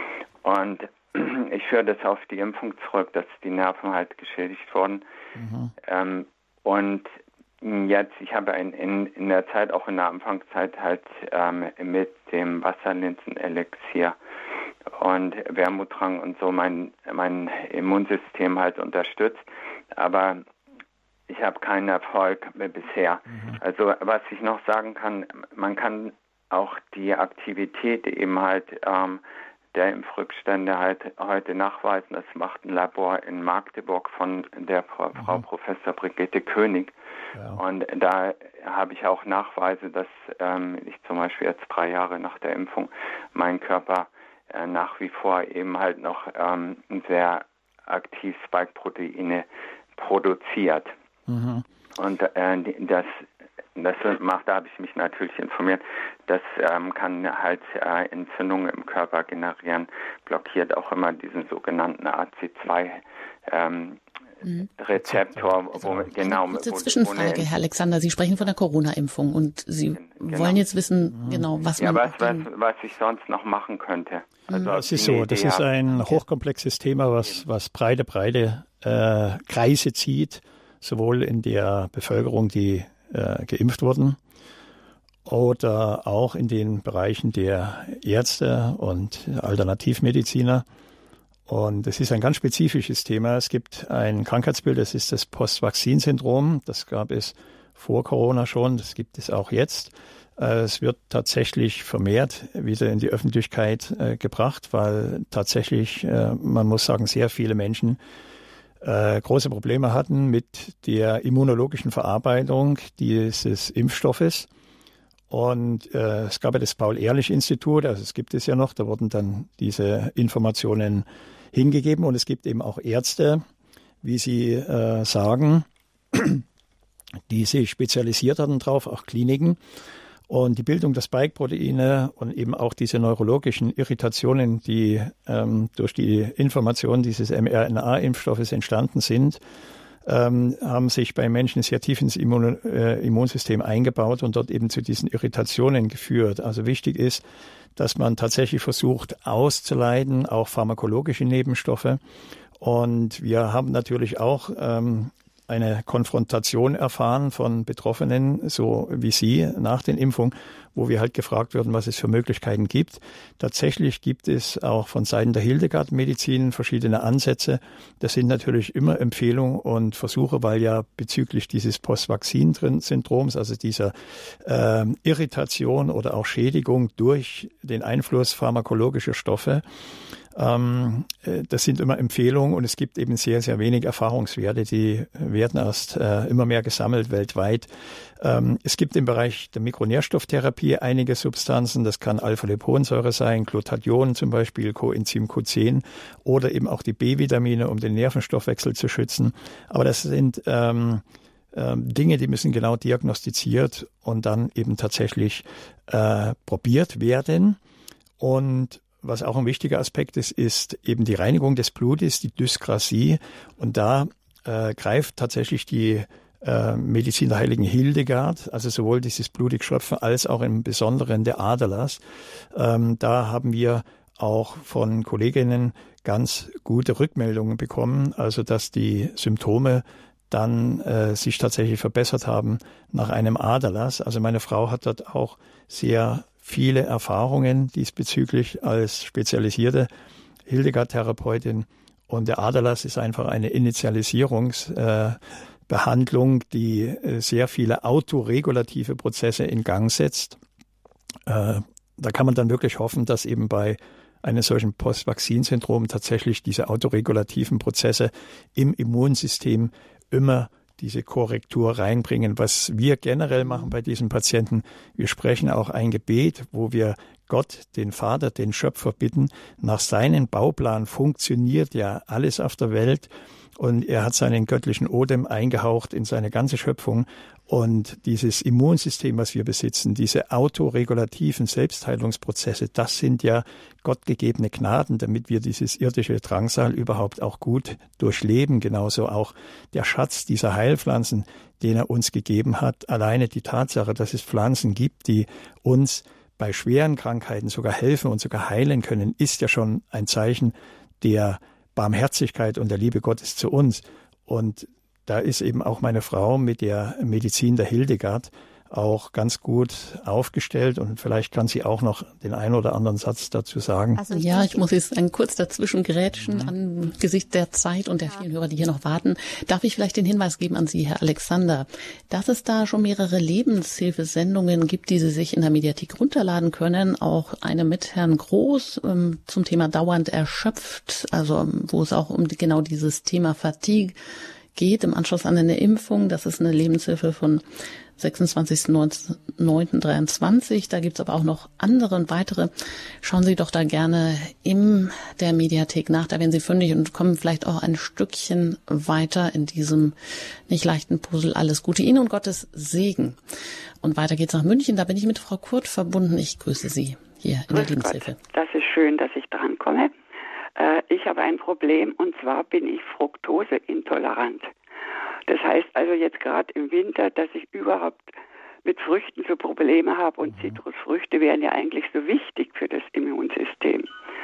Und ich führe das auf die Impfung zurück, dass die Nerven halt geschädigt wurden. Mhm. Ähm, und jetzt, ich habe in, in, in der Zeit, auch in der Anfangszeit halt ähm, mit dem Wasserlinsen-Elixier und Wermutrang und so mein, mein Immunsystem halt unterstützt. Aber ich habe keinen Erfolg bisher. Mhm. Also was ich noch sagen kann, man kann auch die Aktivität eben halt ähm, der Impfrückstände halt heute nachweisen. Das macht ein Labor in Magdeburg von der Frau, mhm. Frau Professor Brigitte König. Ja. Und da habe ich auch Nachweise, dass ähm, ich zum Beispiel jetzt drei Jahre nach der Impfung mein Körper äh, nach wie vor eben halt noch ähm, sehr aktiv Spike-Proteine produziert. Mhm. Und äh, das Das macht, da habe ich mich natürlich informiert, das ähm, kann halt äh, Entzündungen im Körper generieren, blockiert auch immer diesen sogenannten A C zwei ähm, mhm. Rezeptor. Also, wo, genau, eine kurze Zwischenfrage, Herr Alexander, Sie sprechen von der Corona-Impfung und Sie genau. wollen jetzt wissen, genau, was ja, man... Was, was, was ich sonst noch machen könnte. Also das ist so, das ist ein hochkomplexes Thema, was, was breite, breite äh, Kreise zieht, sowohl in der Bevölkerung, die äh, geimpft wurden, oder auch in den Bereichen der Ärzte und Alternativmediziner. Und es ist ein ganz spezifisches Thema. Es gibt ein Krankheitsbild, das ist das Post-Vakzin-Syndrom. Das gab es vor Corona schon, das gibt es auch jetzt. Es wird tatsächlich vermehrt wieder in die Öffentlichkeit äh, gebracht, weil tatsächlich, äh, man muss sagen, sehr viele Menschen äh, große Probleme hatten mit der immunologischen Verarbeitung dieses Impfstoffes. Und äh, es gab ja das Paul-Ehrlich-Institut, also es gibt es ja noch, da wurden dann diese Informationen hingegeben. Und es gibt eben auch Ärzte, wie Sie äh, sagen, die sich spezialisiert hatten drauf, auch Kliniken. Und die Bildung der Spike-Proteine und eben auch diese neurologischen Irritationen, die ähm, durch die Information dieses mRNA-Impfstoffes entstanden sind, ähm, haben sich bei Menschen sehr tief ins Immun, äh, Immunsystem eingebaut und dort eben zu diesen Irritationen geführt. Also wichtig ist, dass man tatsächlich versucht auszuleiten, auch pharmakologische Nebenstoffe. Und wir haben natürlich auch ähm, eine Konfrontation erfahren von Betroffenen, so wie Sie, nach den Impfungen, wo wir halt gefragt werden, was es für Möglichkeiten gibt. Tatsächlich gibt es auch von Seiten der Hildegard-Medizin verschiedene Ansätze. Das sind natürlich immer Empfehlungen und Versuche, weil ja bezüglich dieses Post-Vakzin-Syndroms, also dieser äh, Irritation oder auch Schädigung durch den Einfluss pharmakologischer Stoffe, das sind immer Empfehlungen und es gibt eben sehr, sehr wenig Erfahrungswerte, die werden erst äh, immer mehr gesammelt weltweit. Ähm, es gibt im Bereich der Mikronährstofftherapie einige Substanzen, das kann Alpha-Liponsäure sein, Glutathion zum Beispiel, Coenzym Q zehn oder eben auch die B-Vitamine, um den Nervenstoffwechsel zu schützen. Aber das sind ähm, ähm, Dinge, die müssen genau diagnostiziert und dann eben tatsächlich äh, probiert werden. Und was auch ein wichtiger Aspekt ist, ist eben die Reinigung des Blutes, die Dyskrasie. Und da äh, greift tatsächlich die äh, Medizin der heiligen Hildegard, also sowohl dieses Blutigschröpfen als auch im Besonderen der Aderlass. Ähm, da haben wir auch von Kolleginnen ganz gute Rückmeldungen bekommen, also dass die Symptome dann äh, sich tatsächlich verbessert haben nach einem Aderlass. Also meine Frau hat dort auch sehr viele Erfahrungen diesbezüglich als spezialisierte Hildegard-Therapeutin. Und der Aderlass ist einfach eine Initialisierungsbehandlung, äh, die äh, sehr viele autoregulative Prozesse in Gang setzt. Äh, da kann man dann wirklich hoffen, dass eben bei einem solchen Post-Vakzin-Syndrom tatsächlich diese autoregulativen Prozesse im Immunsystem immer diese Korrektur reinbringen. Was wir generell machen bei diesen Patienten, wir sprechen auch ein Gebet, wo wir Gott, den Vater, den Schöpfer bitten. Nach seinem Bauplan funktioniert ja alles auf der Welt und er hat seinen göttlichen Odem eingehaucht in seine ganze Schöpfung. Und dieses Immunsystem, was wir besitzen, diese autoregulativen Selbstheilungsprozesse, das sind ja gottgegebene Gnaden, damit wir dieses irdische Drangsal überhaupt auch gut durchleben. Genauso auch der Schatz dieser Heilpflanzen, den er uns gegeben hat. Alleine die Tatsache, dass es Pflanzen gibt, die uns bei schweren Krankheiten sogar helfen und sogar heilen können, ist ja schon ein Zeichen der Barmherzigkeit und der Liebe Gottes zu uns. Und da ist eben auch meine Frau mit der Medizin der Hildegard auch ganz gut aufgestellt und vielleicht kann sie auch noch den einen oder anderen Satz dazu sagen. Also ja, ich muss jetzt ein kurz dazwischen grätschen mhm. angesichts der Zeit und der vielen Hörer, die hier noch warten. Darf ich vielleicht den Hinweis geben an Sie, Herr Alexander, dass es da schon mehrere Lebenshilfesendungen gibt, die Sie sich in der Mediathek runterladen können. Auch eine mit Herrn Groß ähm, zum Thema dauernd erschöpft, also wo es auch um genau dieses Thema Fatigue geht im Anschluss an eine Impfung. Das ist eine Lebenshilfe von sechsundzwanzigsten neunten dreiundzwanzig. Da gibt's aber auch noch andere und weitere. Schauen Sie doch da gerne in der Mediathek nach. Da werden Sie fündig und kommen vielleicht auch ein Stückchen weiter in diesem nicht leichten Puzzle. Alles Gute Ihnen und Gottes Segen. Und weiter geht's nach München. Da bin ich mit Frau Kurt verbunden. Ich grüße Sie hier in der Lebenshilfe. Das ist schön, dass ich drankomme. Ich habe ein Problem und zwar bin ich fruktoseintolerant. Das heißt also jetzt gerade im Winter, dass ich überhaupt mit Früchten so Probleme habe und Zitrusfrüchte wären ja eigentlich so wichtig für das Immunsystem.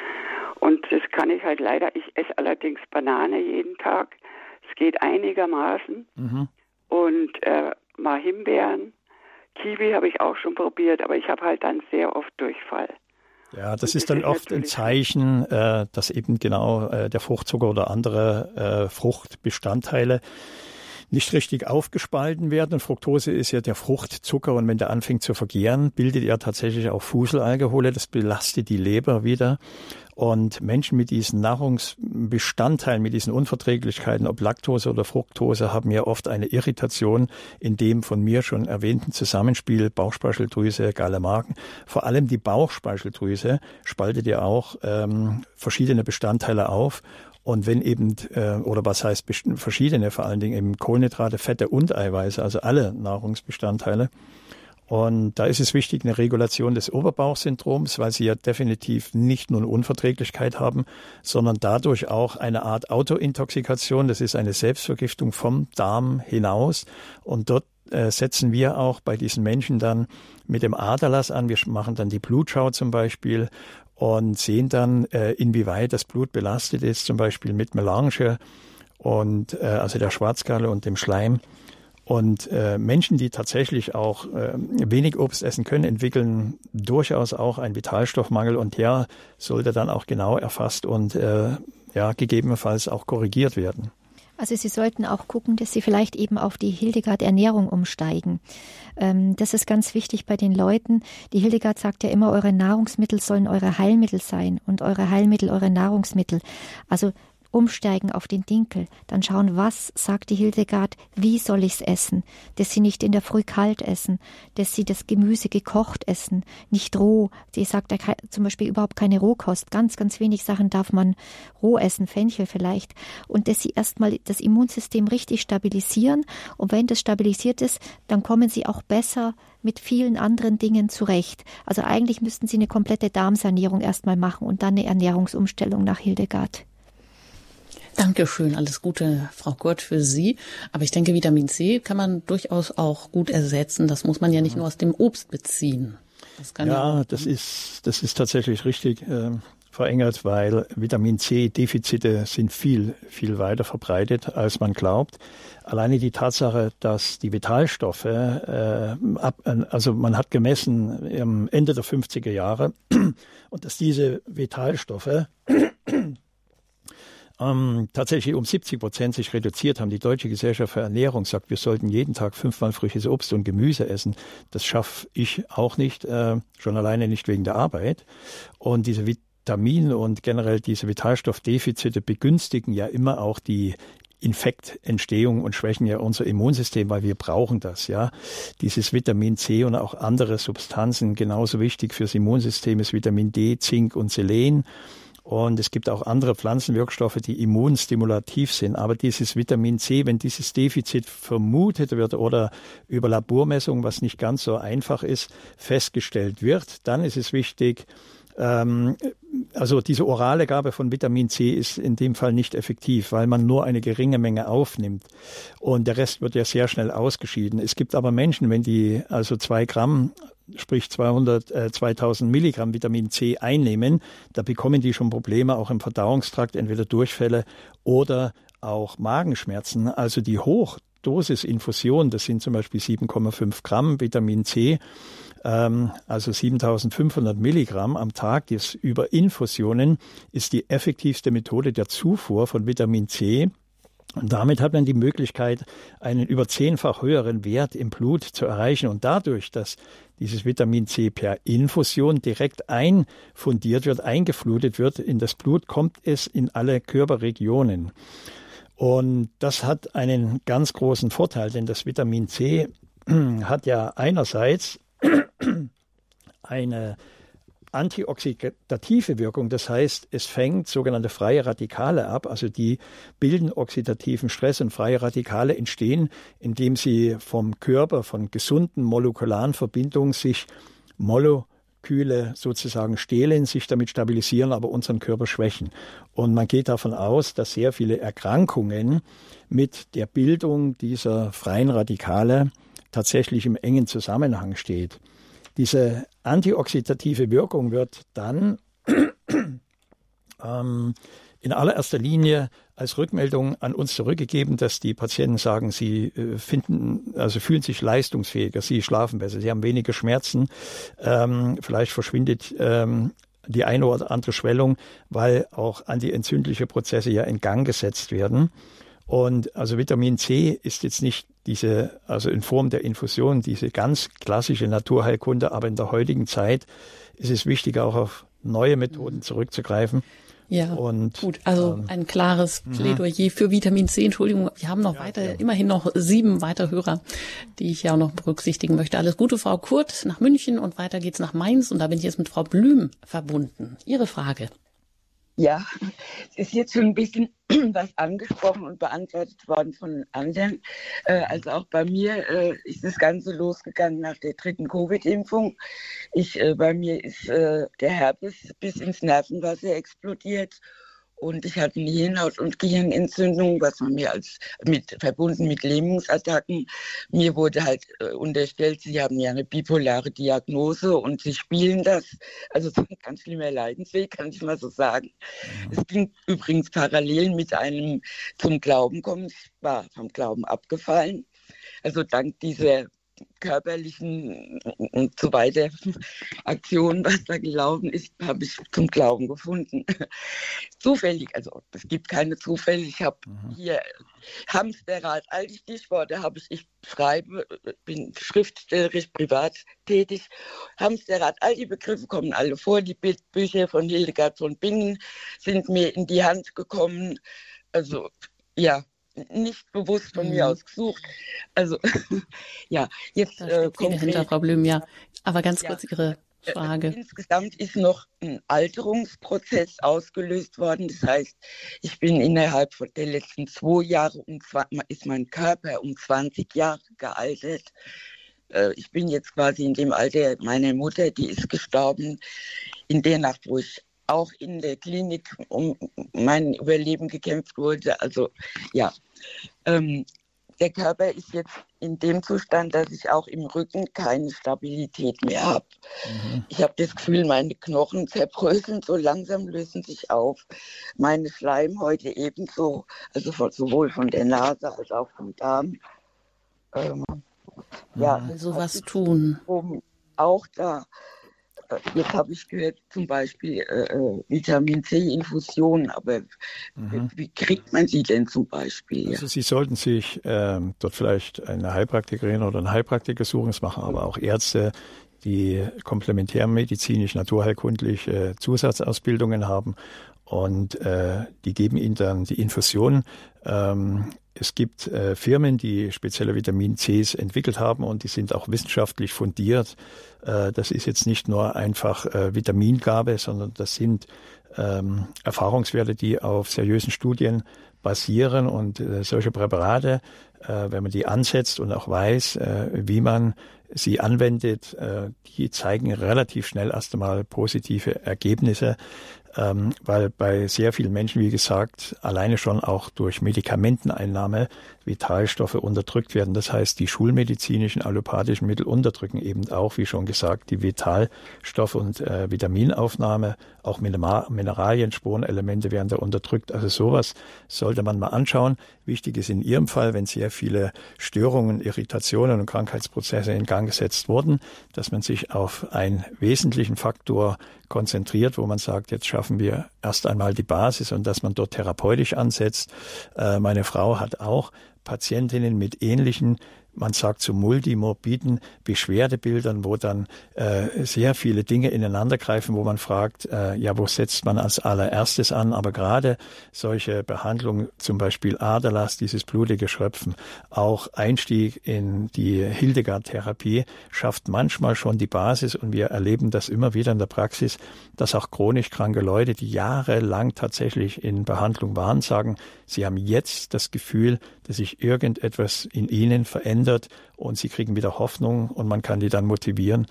Und das kann ich halt leider, ich esse allerdings Banane jeden Tag. Es geht einigermaßen. Mhm. Und äh, mal Himbeeren, Kiwi habe ich auch schon probiert, aber ich habe halt dann sehr oft Durchfall. Ja, das ist dann oft ein Zeichen, äh, dass eben genau äh, der Fruchtzucker oder andere äh, Fruchtbestandteile nicht richtig aufgespalten werden. Und Fructose ist ja der Fruchtzucker und wenn der anfängt zu vergären, bildet er tatsächlich auch Fuselalkohole. Das belastet die Leber wieder. Und Menschen mit diesen Nahrungsbestandteilen, mit diesen Unverträglichkeiten, ob Laktose oder Fructose, haben ja oft eine Irritation in dem von mir schon erwähnten Zusammenspiel Bauchspeicheldrüse, Gallenmagen. Vor allem die Bauchspeicheldrüse spaltet ja auch ähm, verschiedene Bestandteile auf. Und wenn eben, äh, oder was heißt verschiedene, vor allen Dingen eben Kohlenhydrate, Fette und Eiweiße, also alle Nahrungsbestandteile. Und da ist es wichtig, eine Regulation des Oberbauchsyndroms, weil sie ja definitiv nicht nur eine Unverträglichkeit haben, sondern dadurch auch eine Art Autointoxikation. Das ist eine Selbstvergiftung vom Darm hinaus. Und dort äh, setzen wir auch bei diesen Menschen dann mit dem Aderlass an. Wir machen dann die Blutschau zum Beispiel und sehen dann, äh, inwieweit das Blut belastet ist, zum Beispiel mit Melange und äh, also der Schwarzgalle und dem Schleim. Und äh, Menschen, die tatsächlich auch äh, wenig Obst essen können, entwickeln durchaus auch einen Vitalstoffmangel und der sollte dann auch genau erfasst und äh, ja gegebenenfalls auch korrigiert werden. Also Sie sollten auch gucken, dass Sie vielleicht eben auf die Hildegard-Ernährung umsteigen. Ähm, das ist ganz wichtig bei den Leuten. Die Hildegard sagt ja immer, eure Nahrungsmittel sollen eure Heilmittel sein und eure Heilmittel eure Nahrungsmittel. Also umsteigen auf den Dinkel, dann schauen, was sagt die Hildegard, wie soll ich's essen, dass sie nicht in der Früh kalt essen, dass sie das Gemüse gekocht essen, nicht roh. Sie sagt da zum Beispiel überhaupt keine Rohkost, ganz, ganz wenig Sachen darf man roh essen, Fenchel vielleicht. Und dass sie erstmal das Immunsystem richtig stabilisieren und wenn das stabilisiert ist, dann kommen sie auch besser mit vielen anderen Dingen zurecht. Also eigentlich müssten sie eine komplette Darmsanierung erstmal machen und dann eine Ernährungsumstellung nach Hildegard. Dankeschön, alles Gute, Frau Kurt, für Sie. Aber ich denke, Vitamin C kann man durchaus auch gut ersetzen. Das muss man ja nicht nur aus dem Obst beziehen. Das kann ja, ja das ist, das ist tatsächlich richtig, äh, Frau Engert, weil Vitamin C-Defizite sind viel, viel weiter verbreitet, als man glaubt. Alleine die Tatsache, dass die Vitalstoffe, äh, ab, also man hat gemessen am Ende der fünfziger Jahre, und dass diese Vitalstoffe ähm, tatsächlich um siebzig Prozent sich reduziert haben. Die Deutsche Gesellschaft für Ernährung sagt, wir sollten jeden Tag fünfmal frisches Obst und Gemüse essen. Das schaffe ich auch nicht, äh, schon alleine nicht wegen der Arbeit. Und diese Vitamine und generell diese Vitalstoffdefizite begünstigen ja immer auch die Infektentstehung und schwächen ja unser Immunsystem, weil wir brauchen das, ja. Dieses Vitamin C und auch andere Substanzen, genauso wichtig fürs Immunsystem ist Vitamin D, Zink und Selen. Und es gibt auch andere Pflanzenwirkstoffe, die immunstimulativ sind. Aber dieses Vitamin C, wenn dieses Defizit vermutet wird oder über Labormessungen, was nicht ganz so einfach ist, festgestellt wird, dann ist es wichtig, ähm, also diese orale Gabe von Vitamin C ist in dem Fall nicht effektiv, weil man nur eine geringe Menge aufnimmt. Und der Rest wird ja sehr schnell ausgeschieden. Es gibt aber Menschen, wenn die also zwei Gramm, sprich zweihundert, äh, zweitausend Milligramm Vitamin C einnehmen, da bekommen die schon Probleme auch im Verdauungstrakt, entweder Durchfälle oder auch Magenschmerzen. Also die Hochdosisinfusion, das sind zum Beispiel sieben Komma fünf Gramm Vitamin C, ähm, also siebentausendfünfhundert Milligramm am Tag, das über Infusionen ist die effektivste Methode der Zufuhr von Vitamin C. Und damit hat man die Möglichkeit, einen über zehnfach höheren Wert im Blut zu erreichen. Und dadurch, dass dieses Vitamin C per Infusion direkt einfundiert wird, eingeflutet wird in das Blut, kommt es in alle Körperregionen. Und das hat einen ganz großen Vorteil, denn das Vitamin C hat ja einerseits eine antioxidative Wirkung, das heißt, es fängt sogenannte freie Radikale ab, also die bilden oxidativen Stress und freie Radikale entstehen, indem sie vom Körper, von gesunden molekularen Verbindungen sich Moleküle sozusagen stehlen, sich damit stabilisieren, aber unseren Körper schwächen. Und man geht davon aus, dass sehr viele Erkrankungen mit der Bildung dieser freien Radikale tatsächlich im engen Zusammenhang steht. Diese antioxidative Wirkung wird dann ähm, in allererster Linie als Rückmeldung an uns zurückgegeben, dass die Patienten sagen, sie äh, finden, also fühlen sich leistungsfähiger, sie schlafen besser, sie haben weniger Schmerzen, ähm, vielleicht verschwindet ähm, die eine oder andere Schwellung, weil auch antientzündliche Prozesse ja in Gang gesetzt werden. Und also Vitamin C ist jetzt nicht diese, also in Form der Infusion, diese ganz klassische Naturheilkunde, aber in der heutigen Zeit ist es wichtig, auch auf neue Methoden zurückzugreifen. Ja, und, gut, also ähm, ein klares Plädoyer für Vitamin C. Entschuldigung, wir haben noch ja, weiter, ja. immerhin noch sieben weitere Hörer, die ich ja auch noch berücksichtigen möchte. Alles Gute, Frau Kurt, nach München und weiter geht's nach Mainz und da bin ich jetzt mit Frau Blüm verbunden. Ihre Frage. Ja, es ist jetzt schon ein bisschen was angesprochen und beantwortet worden von anderen. Äh, also auch bei mir äh, ist das Ganze losgegangen nach der dritten Covid-Impfung. Ich, äh, bei mir ist äh, der Herpes bis ins Nervenwasser explodiert. Und ich hatte eine Hirnhaut- und Gehirnentzündung, was man mir als mit verbunden mit Lähmungsattacken. Mir wurde halt äh, unterstellt, sie haben ja eine bipolare Diagnose und sie spielen das. Also so ein ganz schlimmer Leidensweg, kann ich mal so sagen. Es mhm. ging übrigens parallel mit einem zum Glauben kommen. Ich war vom Glauben abgefallen. Also dank dieser körperlichen und so weiter Aktionen, was da gelaufen ist, habe ich zum Glauben gefunden. Zufällig, also es gibt keine Zufälle. Ich habe mhm. hier Hamsterrad, all die Stichworte habe ich, ich schreibe, bin schriftstellerisch, privat tätig. Hamsterrad, all die Begriffe kommen alle vor. Die Bildbücher von Hildegard von Bingen sind mir in die Hand gekommen. Also, ja. Nicht bewusst von mhm. mir aus gesucht. Also, ja, jetzt äh, kommt hinter, Frau Blüm, ja. Aber ganz kurz ja, Ihre Frage. Äh, insgesamt ist noch ein Alterungsprozess ausgelöst worden. Das heißt, ich bin innerhalb von der letzten zwei Jahre, um, ist mein Körper um zwanzig Jahre gealtert. Äh, ich bin jetzt quasi in dem Alter meiner Mutter, die ist gestorben in der Nacht, wo ich auch in der Klinik um mein Überleben gekämpft wurde. Also ja, ähm, der Körper ist jetzt in dem Zustand, dass ich auch im Rücken keine Stabilität mehr habe. Mhm. Ich habe das Gefühl, meine Knochen zerbröseln, so langsam lösen sich auf. Meine Schleimhäute ebenso, also von, sowohl von der Nase als auch vom Darm. Ähm, ja, also was tun. Auch da. Jetzt habe ich gehört, zum Beispiel äh, Vitamin C-Infusion, aber mhm. wie kriegt man sie denn zum Beispiel? Also Sie sollten sich ähm, dort vielleicht eine Heilpraktikerin oder einen Heilpraktiker suchen, das machen aber auch Ärzte, die komplementärmedizinisch, naturheilkundlich äh, Zusatzausbildungen haben und äh, die geben Ihnen dann die Infusion. Ähm, Es gibt äh, Firmen, die spezielle Vitamin Cs entwickelt haben und die sind auch wissenschaftlich fundiert. Äh, das ist jetzt nicht nur einfach äh, Vitamingabe, sondern das sind ähm, Erfahrungswerte, die auf seriösen Studien basieren. Und äh, solche Präparate, äh, wenn man die ansetzt und auch weiß, äh, wie man sie anwendet, äh, die zeigen relativ schnell erst einmal positive Ergebnisse. Ähm, weil bei sehr vielen Menschen, wie gesagt, alleine schon auch durch Medikamenteneinnahme Vitalstoffe unterdrückt werden. Das heißt, die schulmedizinischen, allopathischen Mittel unterdrücken eben auch, wie schon gesagt, die Vitalstoffe und äh, Vitaminaufnahme. Auch Mineralien, Spurenelemente werden da unterdrückt. Also sowas sollte man mal anschauen. Wichtig ist in Ihrem Fall, wenn sehr viele Störungen, Irritationen und Krankheitsprozesse in Gang gesetzt wurden, dass man sich auf einen wesentlichen Faktor konzentriert, wo man sagt, jetzt schaffen wir erst einmal die Basis und dass man dort therapeutisch ansetzt. Äh, meine Frau hat auch Patientinnen mit ähnlichen, man sagt so multimorbiden Beschwerdebildern, wo dann äh, sehr viele Dinge ineinandergreifen, wo man fragt, äh, ja, wo setzt man als allererstes an? Aber gerade solche Behandlungen, zum Beispiel Aderlass, dieses blutige Schröpfen, auch Einstieg in die Hildegard-Therapie schafft manchmal schon die Basis und wir erleben das immer wieder in der Praxis, dass auch chronisch kranke Leute, die jahrelang tatsächlich in Behandlung waren, sagen, sie haben jetzt das Gefühl, dass sich irgendetwas in ihnen verändert und sie kriegen wieder Hoffnung und man kann die dann motivieren.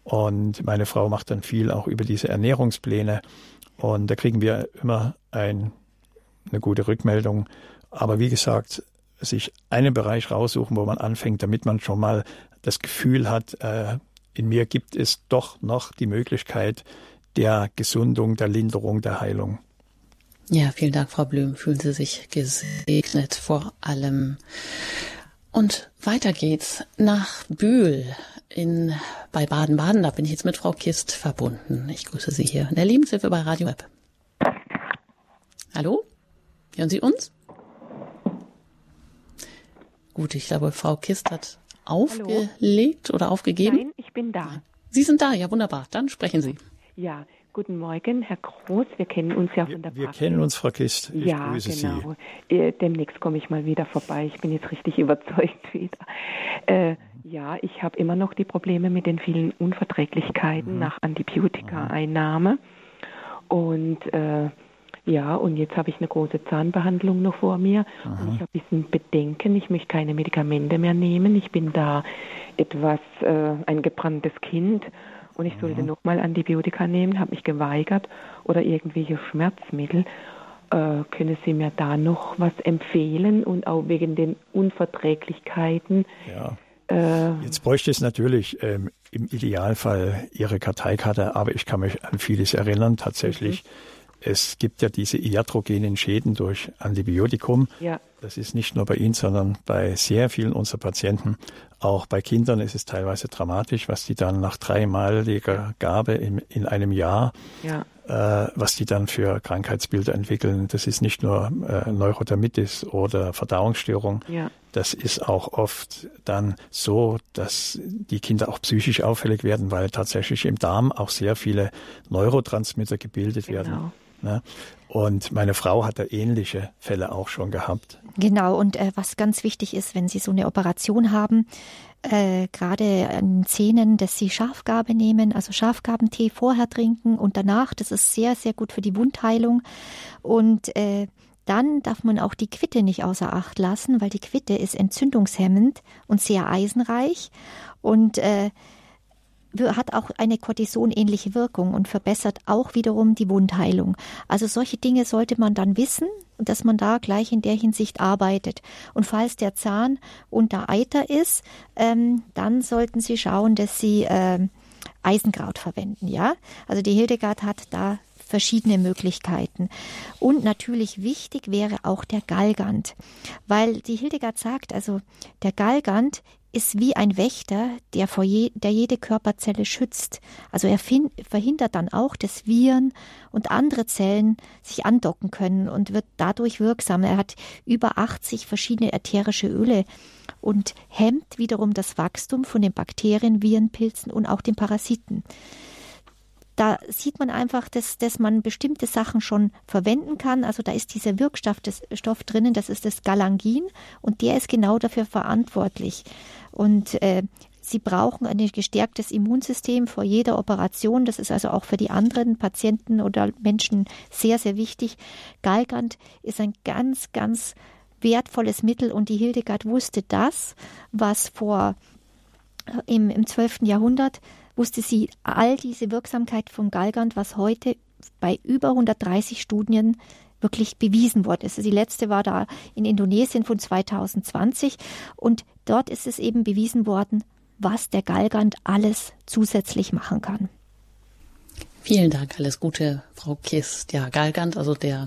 Und meine Frau macht dann viel auch über diese Ernährungspläne und da kriegen wir immer ein, eine gute Rückmeldung. Aber wie gesagt, sich einen Bereich raussuchen, wo man anfängt, damit man schon mal das Gefühl hat, äh, in mir gibt es doch noch die Möglichkeit der Gesundung, der Linderung, der Heilung. Ja, vielen Dank, Frau Blüm. Fühlen Sie sich gesegnet vor allem. Und weiter geht's nach Bühl in, bei Baden-Baden. Da bin ich jetzt mit Frau Kist verbunden. Ich grüße Sie hier in der Lebenshilfe bei Radio Web. Hallo? Hören Sie uns? Gut, ich glaube, Frau Kist hat aufgelegt Hallo? oder aufgegeben. Nein, ich bin da. Sie sind da, ja wunderbar. Dann sprechen Sie. Ja, guten Morgen, Herr Groß. Wir kennen uns ja von der Wir, wir kennen uns, Frau Kist. Ich ja, grüße genau. Sie. Äh, demnächst komme ich mal wieder vorbei. Ich bin jetzt richtig überzeugt wieder. Äh, ja, ich habe immer noch die Probleme mit den vielen Unverträglichkeiten mhm. nach Antibiotikaeinnahme. Und äh, ja, und jetzt habe ich eine große Zahnbehandlung noch vor mir. Mhm. Und ich habe ein bisschen Bedenken. Ich möchte keine Medikamente mehr nehmen. Ich bin da etwas äh, ein gebranntes Kind. Und ich sollte mhm. nochmal Antibiotika nehmen, habe mich geweigert oder irgendwelche Schmerzmittel. Äh, können Sie mir da noch was empfehlen und auch wegen den Unverträglichkeiten? Ja. Äh, Jetzt bräuchte es natürlich ähm, im Idealfall Ihre Karteikarte, aber ich kann mich an vieles erinnern. Tatsächlich, mhm. es gibt ja diese iatrogenen Schäden durch Antibiotikum. Ja. Das ist nicht nur bei Ihnen, sondern bei sehr vielen unserer Patienten Auch bei Kindern ist es teilweise dramatisch, was die dann nach dreimaliger Gabe in, in einem Jahr, ja. äh, was die dann für Krankheitsbilder entwickeln. Das ist nicht nur äh, Neurodermitis oder Verdauungsstörung. Ja. Das ist auch oft dann so, dass die Kinder auch psychisch auffällig werden, weil tatsächlich im Darm auch sehr viele Neurotransmitter gebildet genau. werden. Ne? Und meine Frau hat da ähnliche Fälle auch schon gehabt. Genau, und äh, was ganz wichtig ist, wenn Sie so eine Operation haben, äh, gerade an den Zähnen, dass Sie Schafgarbe nehmen, also Schafgarbentee vorher trinken und danach, das ist sehr, sehr gut für die Wundheilung. Und äh, dann darf man auch die Quitte nicht außer Acht lassen, weil die Quitte ist entzündungshemmend und sehr eisenreich und äh, hat auch eine Cortison-ähnliche Wirkung und verbessert auch wiederum die Wundheilung. Also solche Dinge sollte man dann wissen, dass man da gleich in der Hinsicht arbeitet. Und falls der Zahn unter Eiter ist, ähm, dann sollten Sie schauen, dass Sie ähm, Eisenkraut verwenden. Ja, also die Hildegard hat da verschiedene Möglichkeiten. Und natürlich wichtig wäre auch der Galgant, weil die Hildegard sagt, also der Galgant ist wie ein Wächter, der vor je, der jede Körperzelle schützt. Also er fin, verhindert dann auch, dass Viren und andere Zellen sich andocken können und wird dadurch wirksam. Er hat über achtzig verschiedene ätherische Öle und hemmt wiederum das Wachstum von den Bakterien, Viren, Pilzen und auch den Parasiten. Da sieht man einfach, dass, dass man bestimmte Sachen schon verwenden kann. Also da ist dieser Wirkstoff des, Stoff drinnen, das ist das Galangin und der ist genau dafür verantwortlich. Und äh, Sie brauchen ein gestärktes Immunsystem vor jeder Operation. Das ist also auch für die anderen Patienten oder Menschen sehr, sehr wichtig. Galgant ist ein ganz, ganz wertvolles Mittel und die Hildegard wusste das, was vor im, im zwölften Jahrhundert wusste sie all diese Wirksamkeit von Galgant, was heute bei über hundertdreißig Studien wirklich bewiesen worden ist. Die letzte war da in Indonesien von zwanzig zwanzig und dort ist es eben bewiesen worden, was der Galgant alles zusätzlich machen kann. Vielen Dank, alles Gute, Frau Kist. Ja, Galgant, also der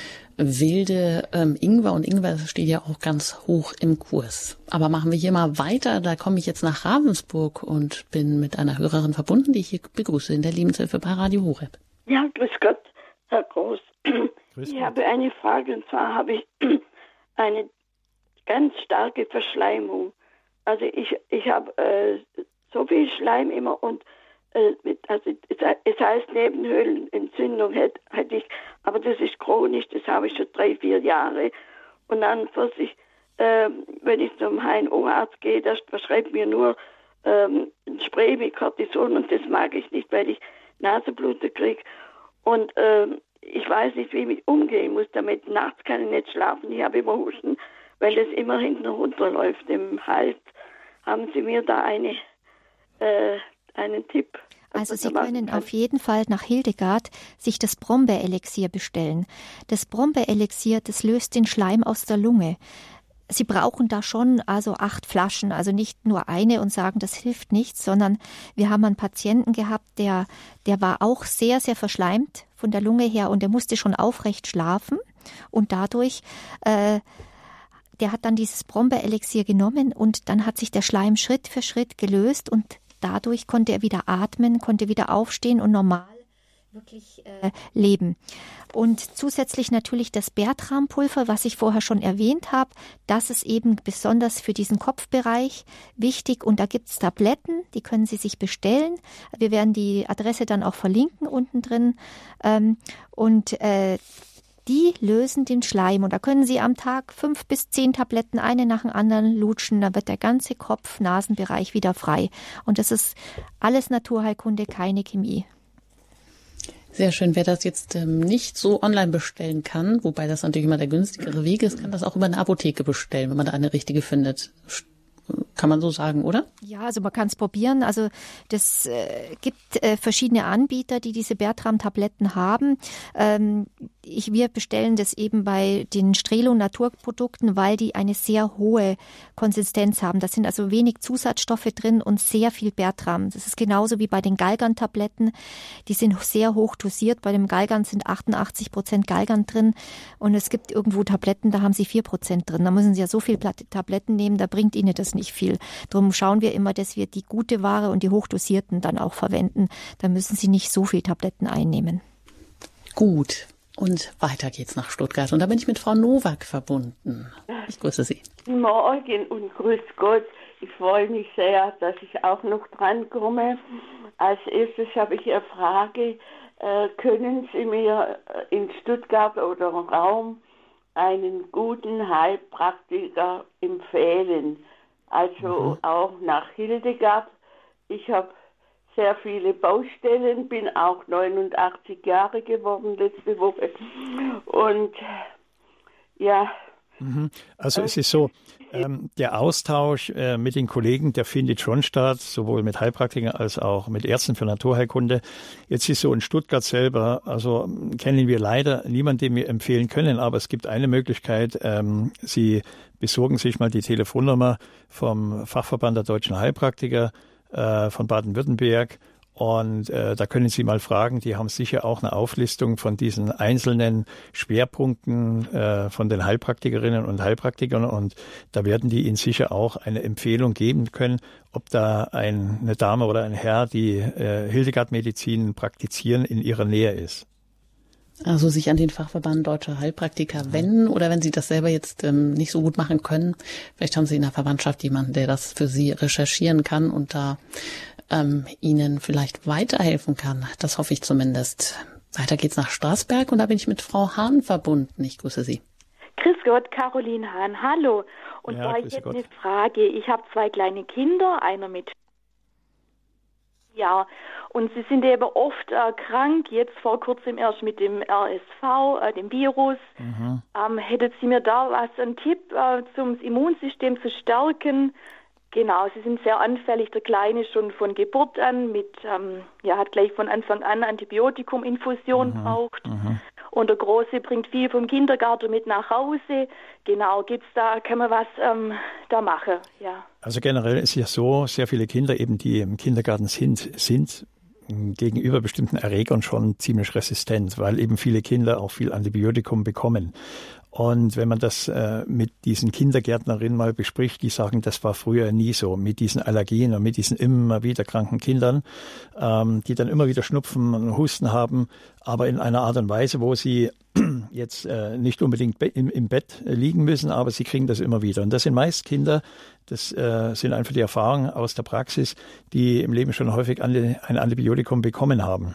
wilde ähm, Ingwer und Ingwer steht ja auch ganz hoch im Kurs. Aber machen wir hier mal weiter. Da komme ich jetzt nach Ravensburg und bin mit einer Hörerin verbunden, die ich hier begrüße in der Lebenshilfe bei Radio Horeb. Ja, grüß Gott, Herr Groß. Grüß ich Gott. habe eine Frage und zwar habe ich eine ganz starke Verschleimung. Also ich, ich habe äh, so viel Schleim immer und äh, mit, also es heißt Nebenhöhlenentzündung hätte, hätte ich, aber das ist chronisch, das habe ich schon drei, vier Jahre. Und dann für sich, äh, wenn ich zum H N O-Arzt gehe, das verschreibt mir nur ähm, ein Spray mit Cortison und das mag ich nicht, weil ich Nasenbluten kriege. Und ähm, ich weiß nicht, wie ich mit umgehen muss damit. Nachts kann ich nicht schlafen, ich habe immer Husten, weil das immer hinten runterläuft im Hals. Haben Sie mir da eine, äh, einen Tipp? Also Sie können auf jeden Fall nach Hildegard sich das Brombeerelixier bestellen. Das Brombeerelixier, das löst den Schleim aus der Lunge. Sie brauchen da schon also acht Flaschen, also nicht nur eine und sagen, das hilft nichts, sondern wir haben einen Patienten gehabt, der, der war auch sehr, sehr verschleimt von der Lunge her und der musste schon aufrecht schlafen und dadurch, äh, der hat dann dieses Brombeerelixier genommen und dann hat sich der Schleim Schritt für Schritt gelöst und dadurch konnte er wieder atmen, konnte wieder aufstehen und normal wirklich äh, leben. Und zusätzlich natürlich das Bertrampulver, was ich vorher schon erwähnt habe, das ist eben besonders für diesen Kopfbereich wichtig und da gibt es Tabletten, die können Sie sich bestellen. Wir werden die Adresse dann auch verlinken unten drin ähm, und äh, die lösen den Schleim und da können Sie am Tag fünf bis zehn Tabletten, eine nach dem anderen lutschen, da wird der ganze Kopf-Nasenbereich wieder frei. Und das ist alles Naturheilkunde, keine Chemie. Sehr schön. Wer das jetzt ähm, nicht so online bestellen kann, wobei das natürlich immer der günstigere Weg ist, kann das auch über eine Apotheke bestellen, wenn man da eine richtige findet. Kann man so sagen, oder? Ja, also man kann es probieren. Also das äh, gibt äh, verschiedene Anbieter, die diese Bertram-Tabletten haben. Ähm, ich, wir bestellen das eben bei den Strelo-Naturprodukten, weil die eine sehr hohe Konsistenz haben. Da sind also wenig Zusatzstoffe drin und sehr viel Bertram. Das ist genauso wie bei den Galgan-Tabletten. Die sind sehr hoch dosiert. Bei dem Galgan sind achtundachtzig Prozent Galgan drin. Und es gibt irgendwo Tabletten, da haben sie vier Prozent drin. Da müssen sie ja so viel Tabletten nehmen, da bringt ihnen das nicht viel. Darum schauen wir immer, dass wir die gute Ware und die hochdosierten dann auch verwenden. Da müssen sie nicht so viel Tabletten einnehmen. Gut. Und weiter geht's nach Stuttgart. Und da bin ich mit Frau Nowak verbunden. Ich grüße Sie. Guten Morgen und grüß Gott. Ich freue mich sehr, dass ich auch noch dran komme. Als erstes habe ich eine Frage. Äh, können Sie mir in Stuttgart oder Raum einen guten Heilpraktiker empfehlen? Also mhm. auch nach Hildegard. Ich habe sehr viele Baustellen, bin auch neunundachtzig Jahre geworden letzte Woche. Und ja. Also es ist so, ähm, der Austausch äh, mit den Kollegen, der findet schon statt, sowohl mit Heilpraktikern als auch mit Ärzten für Naturheilkunde. Jetzt ist so in Stuttgart selber, also kennen wir leider niemanden, den wir empfehlen können, aber es gibt eine Möglichkeit, ähm, Sie besorgen sich mal die Telefonnummer vom Fachverband der Deutschen Heilpraktiker von Baden-Württemberg und äh, da können Sie mal fragen, die haben sicher auch eine Auflistung von diesen einzelnen Schwerpunkten äh, von den Heilpraktikerinnen und Heilpraktikern und da werden die Ihnen sicher auch eine Empfehlung geben können, ob da ein, eine Dame oder ein Herr, die äh, Hildegard-Medizin praktizieren, in ihrer Nähe ist. Also sich an den Fachverband Deutscher Heilpraktiker wenden oder wenn Sie das selber jetzt ähm, nicht so gut machen können, vielleicht haben Sie in der Verwandtschaft jemanden, der das für Sie recherchieren kann und da ähm, Ihnen vielleicht weiterhelfen kann. Das hoffe ich zumindest. Weiter geht's nach Straßberg und da bin ich mit Frau Hahn verbunden. Ich grüße Sie. Grüß Gott, Caroline Hahn. Hallo. Und ja, zwar ich hätte eine Frage. Ich habe zwei kleine Kinder, einer mit Ja, und sie sind eben oft äh, krank, jetzt vor kurzem erst mit dem R S V, äh, dem Virus. Mhm. Ähm, hättet Sie mir da was, einen Tipp äh, zum Immunsystem zu stärken? Genau, sie sind sehr anfällig, der Kleine schon von Geburt an, mit, ähm, ja, hat gleich von Anfang an Antibiotikuminfusion mhm. braucht. Mhm. Und der Große bringt viel vom Kindergarten mit nach Hause. Genau, gibt's da, kann man was ähm, da machen? Ja. Also generell ist ja so, sehr viele Kinder eben, die im Kindergarten sind, sind gegenüber bestimmten Erregern schon ziemlich resistent, weil eben viele Kinder auch viel Antibiotikum bekommen. Und wenn man das äh, mit diesen Kindergärtnerinnen mal bespricht, die sagen, das war früher nie so, mit diesen Allergien und mit diesen immer wieder kranken Kindern, ähm, die dann immer wieder Schnupfen und Husten haben, aber in einer Art und Weise, wo sie jetzt äh, nicht unbedingt be- im, im Bett liegen müssen, aber sie kriegen das immer wieder. Und das sind meist Kinder, das äh, sind einfach die Erfahrungen aus der Praxis, die im Leben schon häufig ein Antibiotikum bekommen haben.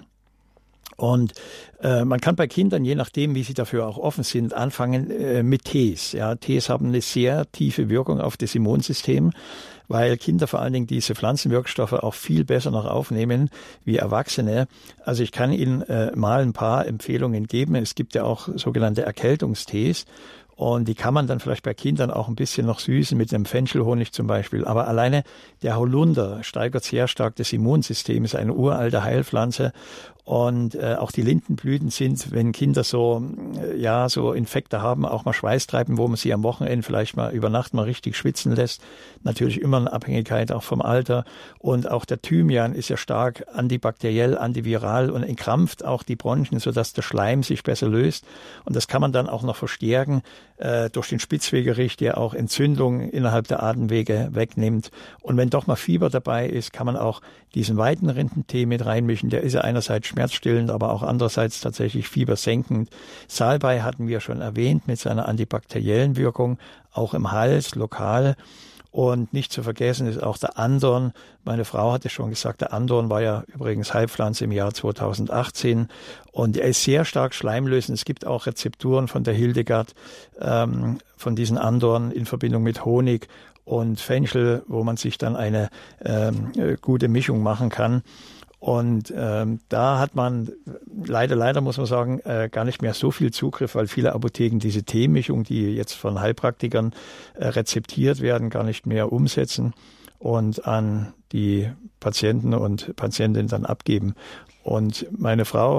Und äh, man kann bei Kindern, je nachdem, wie sie dafür auch offen sind, anfangen äh, mit Tees. Ja, Tees haben eine sehr tiefe Wirkung auf das Immunsystem, weil Kinder vor allen Dingen diese Pflanzenwirkstoffe auch viel besser noch aufnehmen wie Erwachsene. Also ich kann Ihnen äh, mal ein paar Empfehlungen geben. Es gibt ja auch sogenannte Erkältungstees. Und die kann man dann vielleicht bei Kindern auch ein bisschen noch süßen mit einem Fenchelhonig zum Beispiel. Aber alleine der Holunder steigert sehr stark das Immunsystem, ist eine uralte Heilpflanze. Und äh, auch die Lindenblüten sind, wenn Kinder so äh, ja so Infekte haben, auch mal Schweiß treiben, wo man sie am Wochenende vielleicht mal über Nacht mal richtig schwitzen lässt. Natürlich immer eine Abhängigkeit auch vom Alter. Und auch der Thymian ist ja stark antibakteriell, antiviral und entkrampft auch die Bronchien, sodass der Schleim sich besser löst. Und das kann man dann auch noch verstärken äh, durch den Spitzwegerich, der auch Entzündungen innerhalb der Atemwege wegnimmt. Und wenn doch mal Fieber dabei ist, kann man auch diesen Weidenrindentee mit reinmischen. Der ist ja einerseits schmerzstillend, aber auch andererseits tatsächlich fiebersenkend. Salbei hatten wir schon erwähnt mit seiner antibakteriellen Wirkung, auch im Hals, lokal. Und nicht zu vergessen ist auch der Andorn. Meine Frau hatte schon gesagt, der Andorn war ja übrigens Heilpflanze im Jahr zweitausendachtzehn und er ist sehr stark schleimlösend. Es gibt auch Rezepturen von der Hildegard, ähm, von diesen Andorn in Verbindung mit Honig und Fenchel, wo man sich dann eine ähm, gute Mischung machen kann. Und ähm, da hat man leider, leider muss man sagen, äh, gar nicht mehr so viel Zugriff, weil viele Apotheken diese Teemischung, die jetzt von Heilpraktikern äh, rezeptiert werden, gar nicht mehr umsetzen und an die Patienten und Patientinnen dann abgeben. Und meine Frau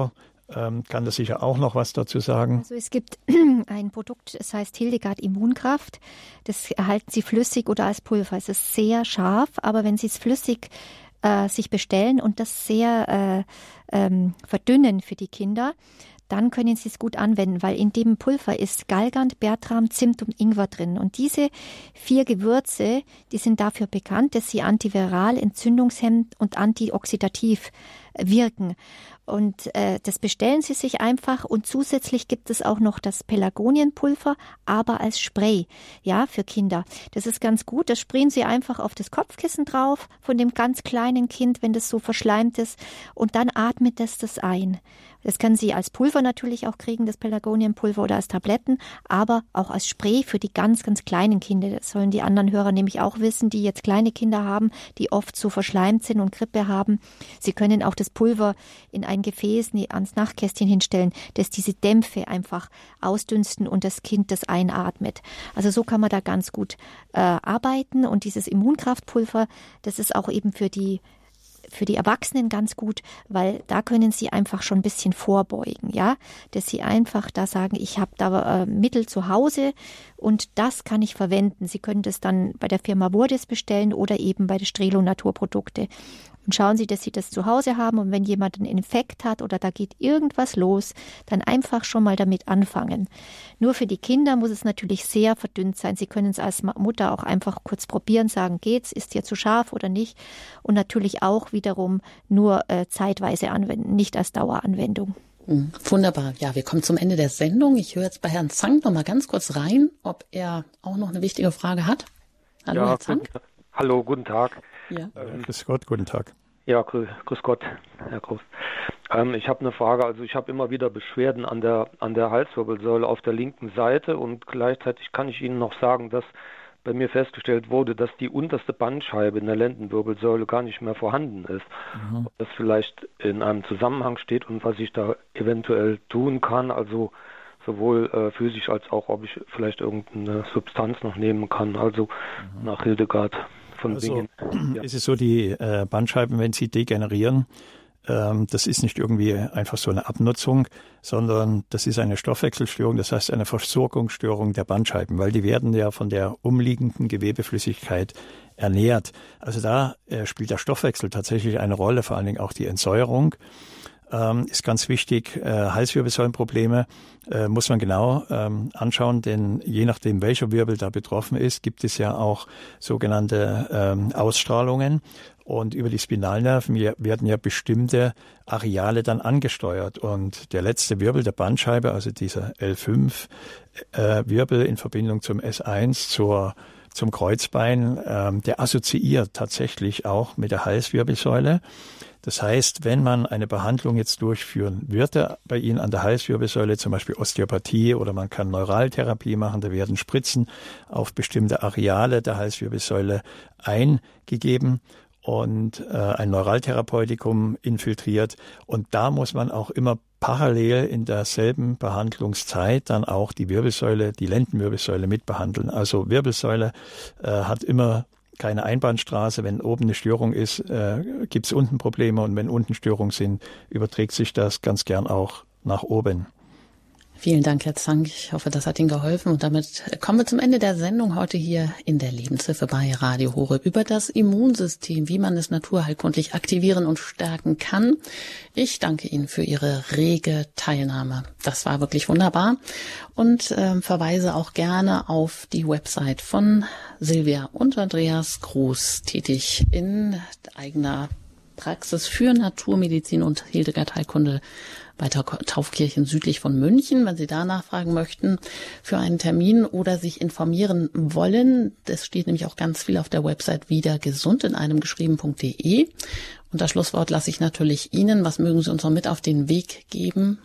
ähm, kann da sicher auch noch was dazu sagen. Also es gibt ein Produkt, es heißt Hildegard Immunkraft. Das erhalten Sie flüssig oder als Pulver. Es ist sehr scharf, aber wenn Sie es flüssig äh, sich bestellen und das sehr äh, ähm, verdünnen für die Kinder, dann können Sie es gut anwenden, weil in dem Pulver ist Galgant, Bertram, Zimt und Ingwer drin. Und diese vier Gewürze, die sind dafür bekannt, dass sie antiviral, entzündungshemmend und antioxidativ wirken. Und äh, das bestellen Sie sich einfach. Und zusätzlich gibt es auch noch das Pelargonienpulver, aber als Spray, ja, für Kinder. Das ist ganz gut. Das sprayen Sie einfach auf das Kopfkissen drauf von dem ganz kleinen Kind, wenn das so verschleimt ist. Und dann atmet das das ein. Das können Sie als Pulver natürlich auch kriegen, das Pelargonienpulver, oder als Tabletten, aber auch als Spray für die ganz, ganz kleinen Kinder. Das sollen die anderen Hörer nämlich auch wissen, die jetzt kleine Kinder haben, die oft so verschleimt sind und Grippe haben. Sie können auch das Pulver in ein Gefäß ans Nachtkästchen hinstellen, dass diese Dämpfe einfach ausdünsten und das Kind das einatmet. Also so kann man da ganz gut äh, arbeiten. Und dieses Immunkraftpulver, das ist auch eben für die für die Erwachsenen ganz gut, weil da können sie einfach schon ein bisschen vorbeugen, ja, dass sie einfach da sagen, ich habe da äh, Mittel zu Hause und das kann ich verwenden. Sie können das dann bei der Firma Wurdes bestellen oder eben bei der Strelo Naturprodukte. Und schauen Sie, dass Sie das zu Hause haben, und wenn jemand einen Infekt hat oder da geht irgendwas los, dann einfach schon mal damit anfangen. Nur für die Kinder muss es natürlich sehr verdünnt sein. Sie können es als Mutter auch einfach kurz probieren, sagen, geht's, ist hier zu scharf oder nicht? Und natürlich auch wiederum nur äh, zeitweise anwenden, nicht als Daueranwendung. Wunderbar. Ja, wir kommen zum Ende der Sendung. Ich höre jetzt bei Herrn Zank noch mal ganz kurz rein, ob er auch noch eine wichtige Frage hat. Hallo, ja, Herr Zank. Guten, hallo, guten Tag. Ja. Ähm, grüß Gott, guten Tag. Ja, grüß, grüß Gott, Herr Groß. Ähm, ich habe eine Frage. Also ich habe immer wieder Beschwerden an der an der Halswirbelsäule auf der linken Seite, und gleichzeitig kann ich Ihnen noch sagen, dass bei mir festgestellt wurde, dass die unterste Bandscheibe in der Lendenwirbelsäule gar nicht mehr vorhanden ist. Mhm. Ob das vielleicht in einem Zusammenhang steht und was ich da eventuell tun kann, also sowohl äh, physisch als auch, ob ich vielleicht irgendeine Substanz noch nehmen kann, also mhm. nach Hildegard. Also ja. Ist es so, die äh, Bandscheiben, wenn sie degenerieren, ähm, das ist nicht irgendwie einfach so eine Abnutzung, sondern das ist eine Stoffwechselstörung, das heißt eine Versorgungsstörung der Bandscheiben, weil die werden ja von der umliegenden Gewebeflüssigkeit ernährt. Also da äh, spielt der Stoffwechsel tatsächlich eine Rolle, vor allen Dingen auch die Entsäuerung. Ähm, ist ganz wichtig. Äh, Halswirbelsäulenprobleme äh, muss man genau ähm, anschauen, denn je nachdem, welcher Wirbel da betroffen ist, gibt es ja auch sogenannte ähm, Ausstrahlungen. Und über die Spinalnerven werden ja bestimmte Areale dann angesteuert. Und der letzte Wirbel der Bandscheibe, also dieser L fünf äh, Wirbel in Verbindung zum S eins, zur zum Kreuzbein, ähm, der assoziiert tatsächlich auch mit der Halswirbelsäule. Das heißt, wenn man eine Behandlung jetzt durchführen würde bei Ihnen an der Halswirbelsäule, zum Beispiel Osteopathie, oder man kann Neuraltherapie machen, da werden Spritzen auf bestimmte Areale der Halswirbelsäule eingegeben und äh, ein Neuraltherapeutikum infiltriert. Und da muss man auch immer parallel in derselben Behandlungszeit dann auch die Wirbelsäule, die Lendenwirbelsäule mitbehandeln. Also Wirbelsäule äh, hat immer keine Einbahnstraße. Wenn oben eine Störung ist, äh, gibt es unten Probleme, und wenn unten Störungen sind, überträgt sich das ganz gern auch nach oben. Vielen Dank, Herr Zank. Ich hoffe, das hat Ihnen geholfen. Und damit kommen wir zum Ende der Sendung heute hier in der Lebenshilfe bei Radio Horeb über das Immunsystem, wie man es naturheilkundlich aktivieren und stärken kann. Ich danke Ihnen für Ihre rege Teilnahme. Das war wirklich wunderbar. Und äh, verweise auch gerne auf die Website von Silvia und Andreas Groß, tätig in eigener Praxis für Naturmedizin und Hildegard Heilkunde bei der Taufkirchen südlich von München, wenn Sie da nachfragen möchten für einen Termin oder sich informieren wollen. Das steht nämlich auch ganz viel auf der Website wieder gesund in einem geschrieben.de. Und das Schlusswort lasse ich natürlich Ihnen. Was mögen Sie uns noch mit auf den Weg geben?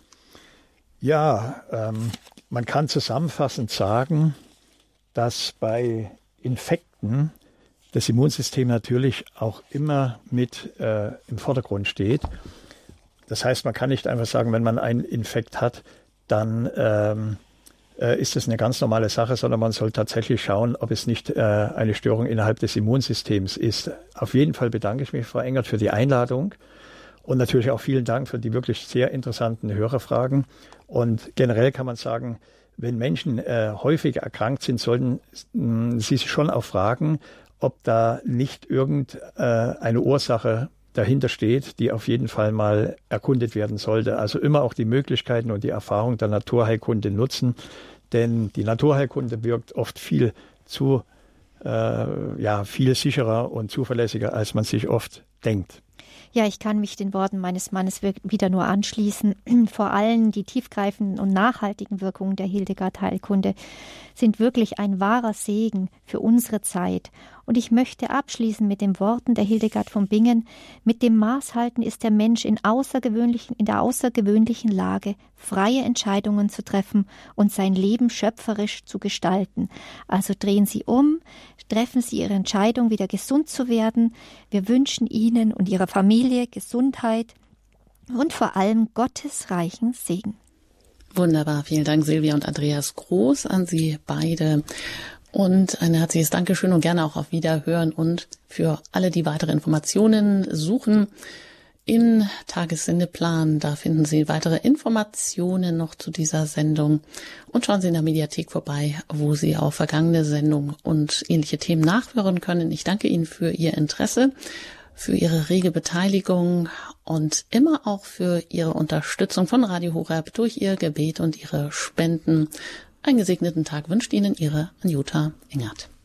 Ja, ähm, man kann zusammenfassend sagen, dass bei Infekten das Immunsystem natürlich auch immer mit äh, im Vordergrund steht. Das heißt, man kann nicht einfach sagen, wenn man einen Infekt hat, dann ähm, äh, ist das eine ganz normale Sache, sondern man soll tatsächlich schauen, ob es nicht äh, eine Störung innerhalb des Immunsystems ist. Auf jeden Fall bedanke ich mich, Frau Engert, für die Einladung. Und natürlich auch vielen Dank für die wirklich sehr interessanten Hörerfragen. Und generell kann man sagen, wenn Menschen äh, häufig erkrankt sind, sollten mh, sie sich schon auch fragen, ob da nicht irgendeine äh, Ursache dahinter steht, die auf jeden Fall mal erkundet werden sollte. Also immer auch die Möglichkeiten und die Erfahrung der Naturheilkunde nutzen, denn die Naturheilkunde wirkt oft viel zu, äh, ja, viel sicherer und zuverlässiger, als man sich oft denkt. Ja, ich kann mich den Worten meines Mannes wieder nur anschließen. Vor allem die tiefgreifenden und nachhaltigen Wirkungen der Hildegard-Heilkunde sind wirklich ein wahrer Segen für unsere Zeit. Und ich möchte abschließen mit den Worten der Hildegard von Bingen: Mit dem Maßhalten ist der Mensch in, außergewöhnlichen, in der außergewöhnlichen Lage, freie Entscheidungen zu treffen und sein Leben schöpferisch zu gestalten. Also drehen Sie um, treffen Sie Ihre Entscheidung, wieder gesund zu werden. Wir wünschen Ihnen und Ihrer Familie Gesundheit und vor allem Gottes reichen Segen. Wunderbar, vielen Dank Silvia und Andreas Groß, an Sie beide. Und ein herzliches Dankeschön und gerne auch auf Wiederhören und für alle, die weitere Informationen suchen. Im Tagessendeplan, da finden Sie weitere Informationen noch zu dieser Sendung und schauen Sie in der Mediathek vorbei, wo Sie auch vergangene Sendungen und ähnliche Themen nachhören können. Ich danke Ihnen für Ihr Interesse, für Ihre rege Beteiligung und immer auch für Ihre Unterstützung von Radio Horeb durch Ihr Gebet und Ihre Spenden. Einen gesegneten Tag wünscht Ihnen Ihre Anjuta Engert.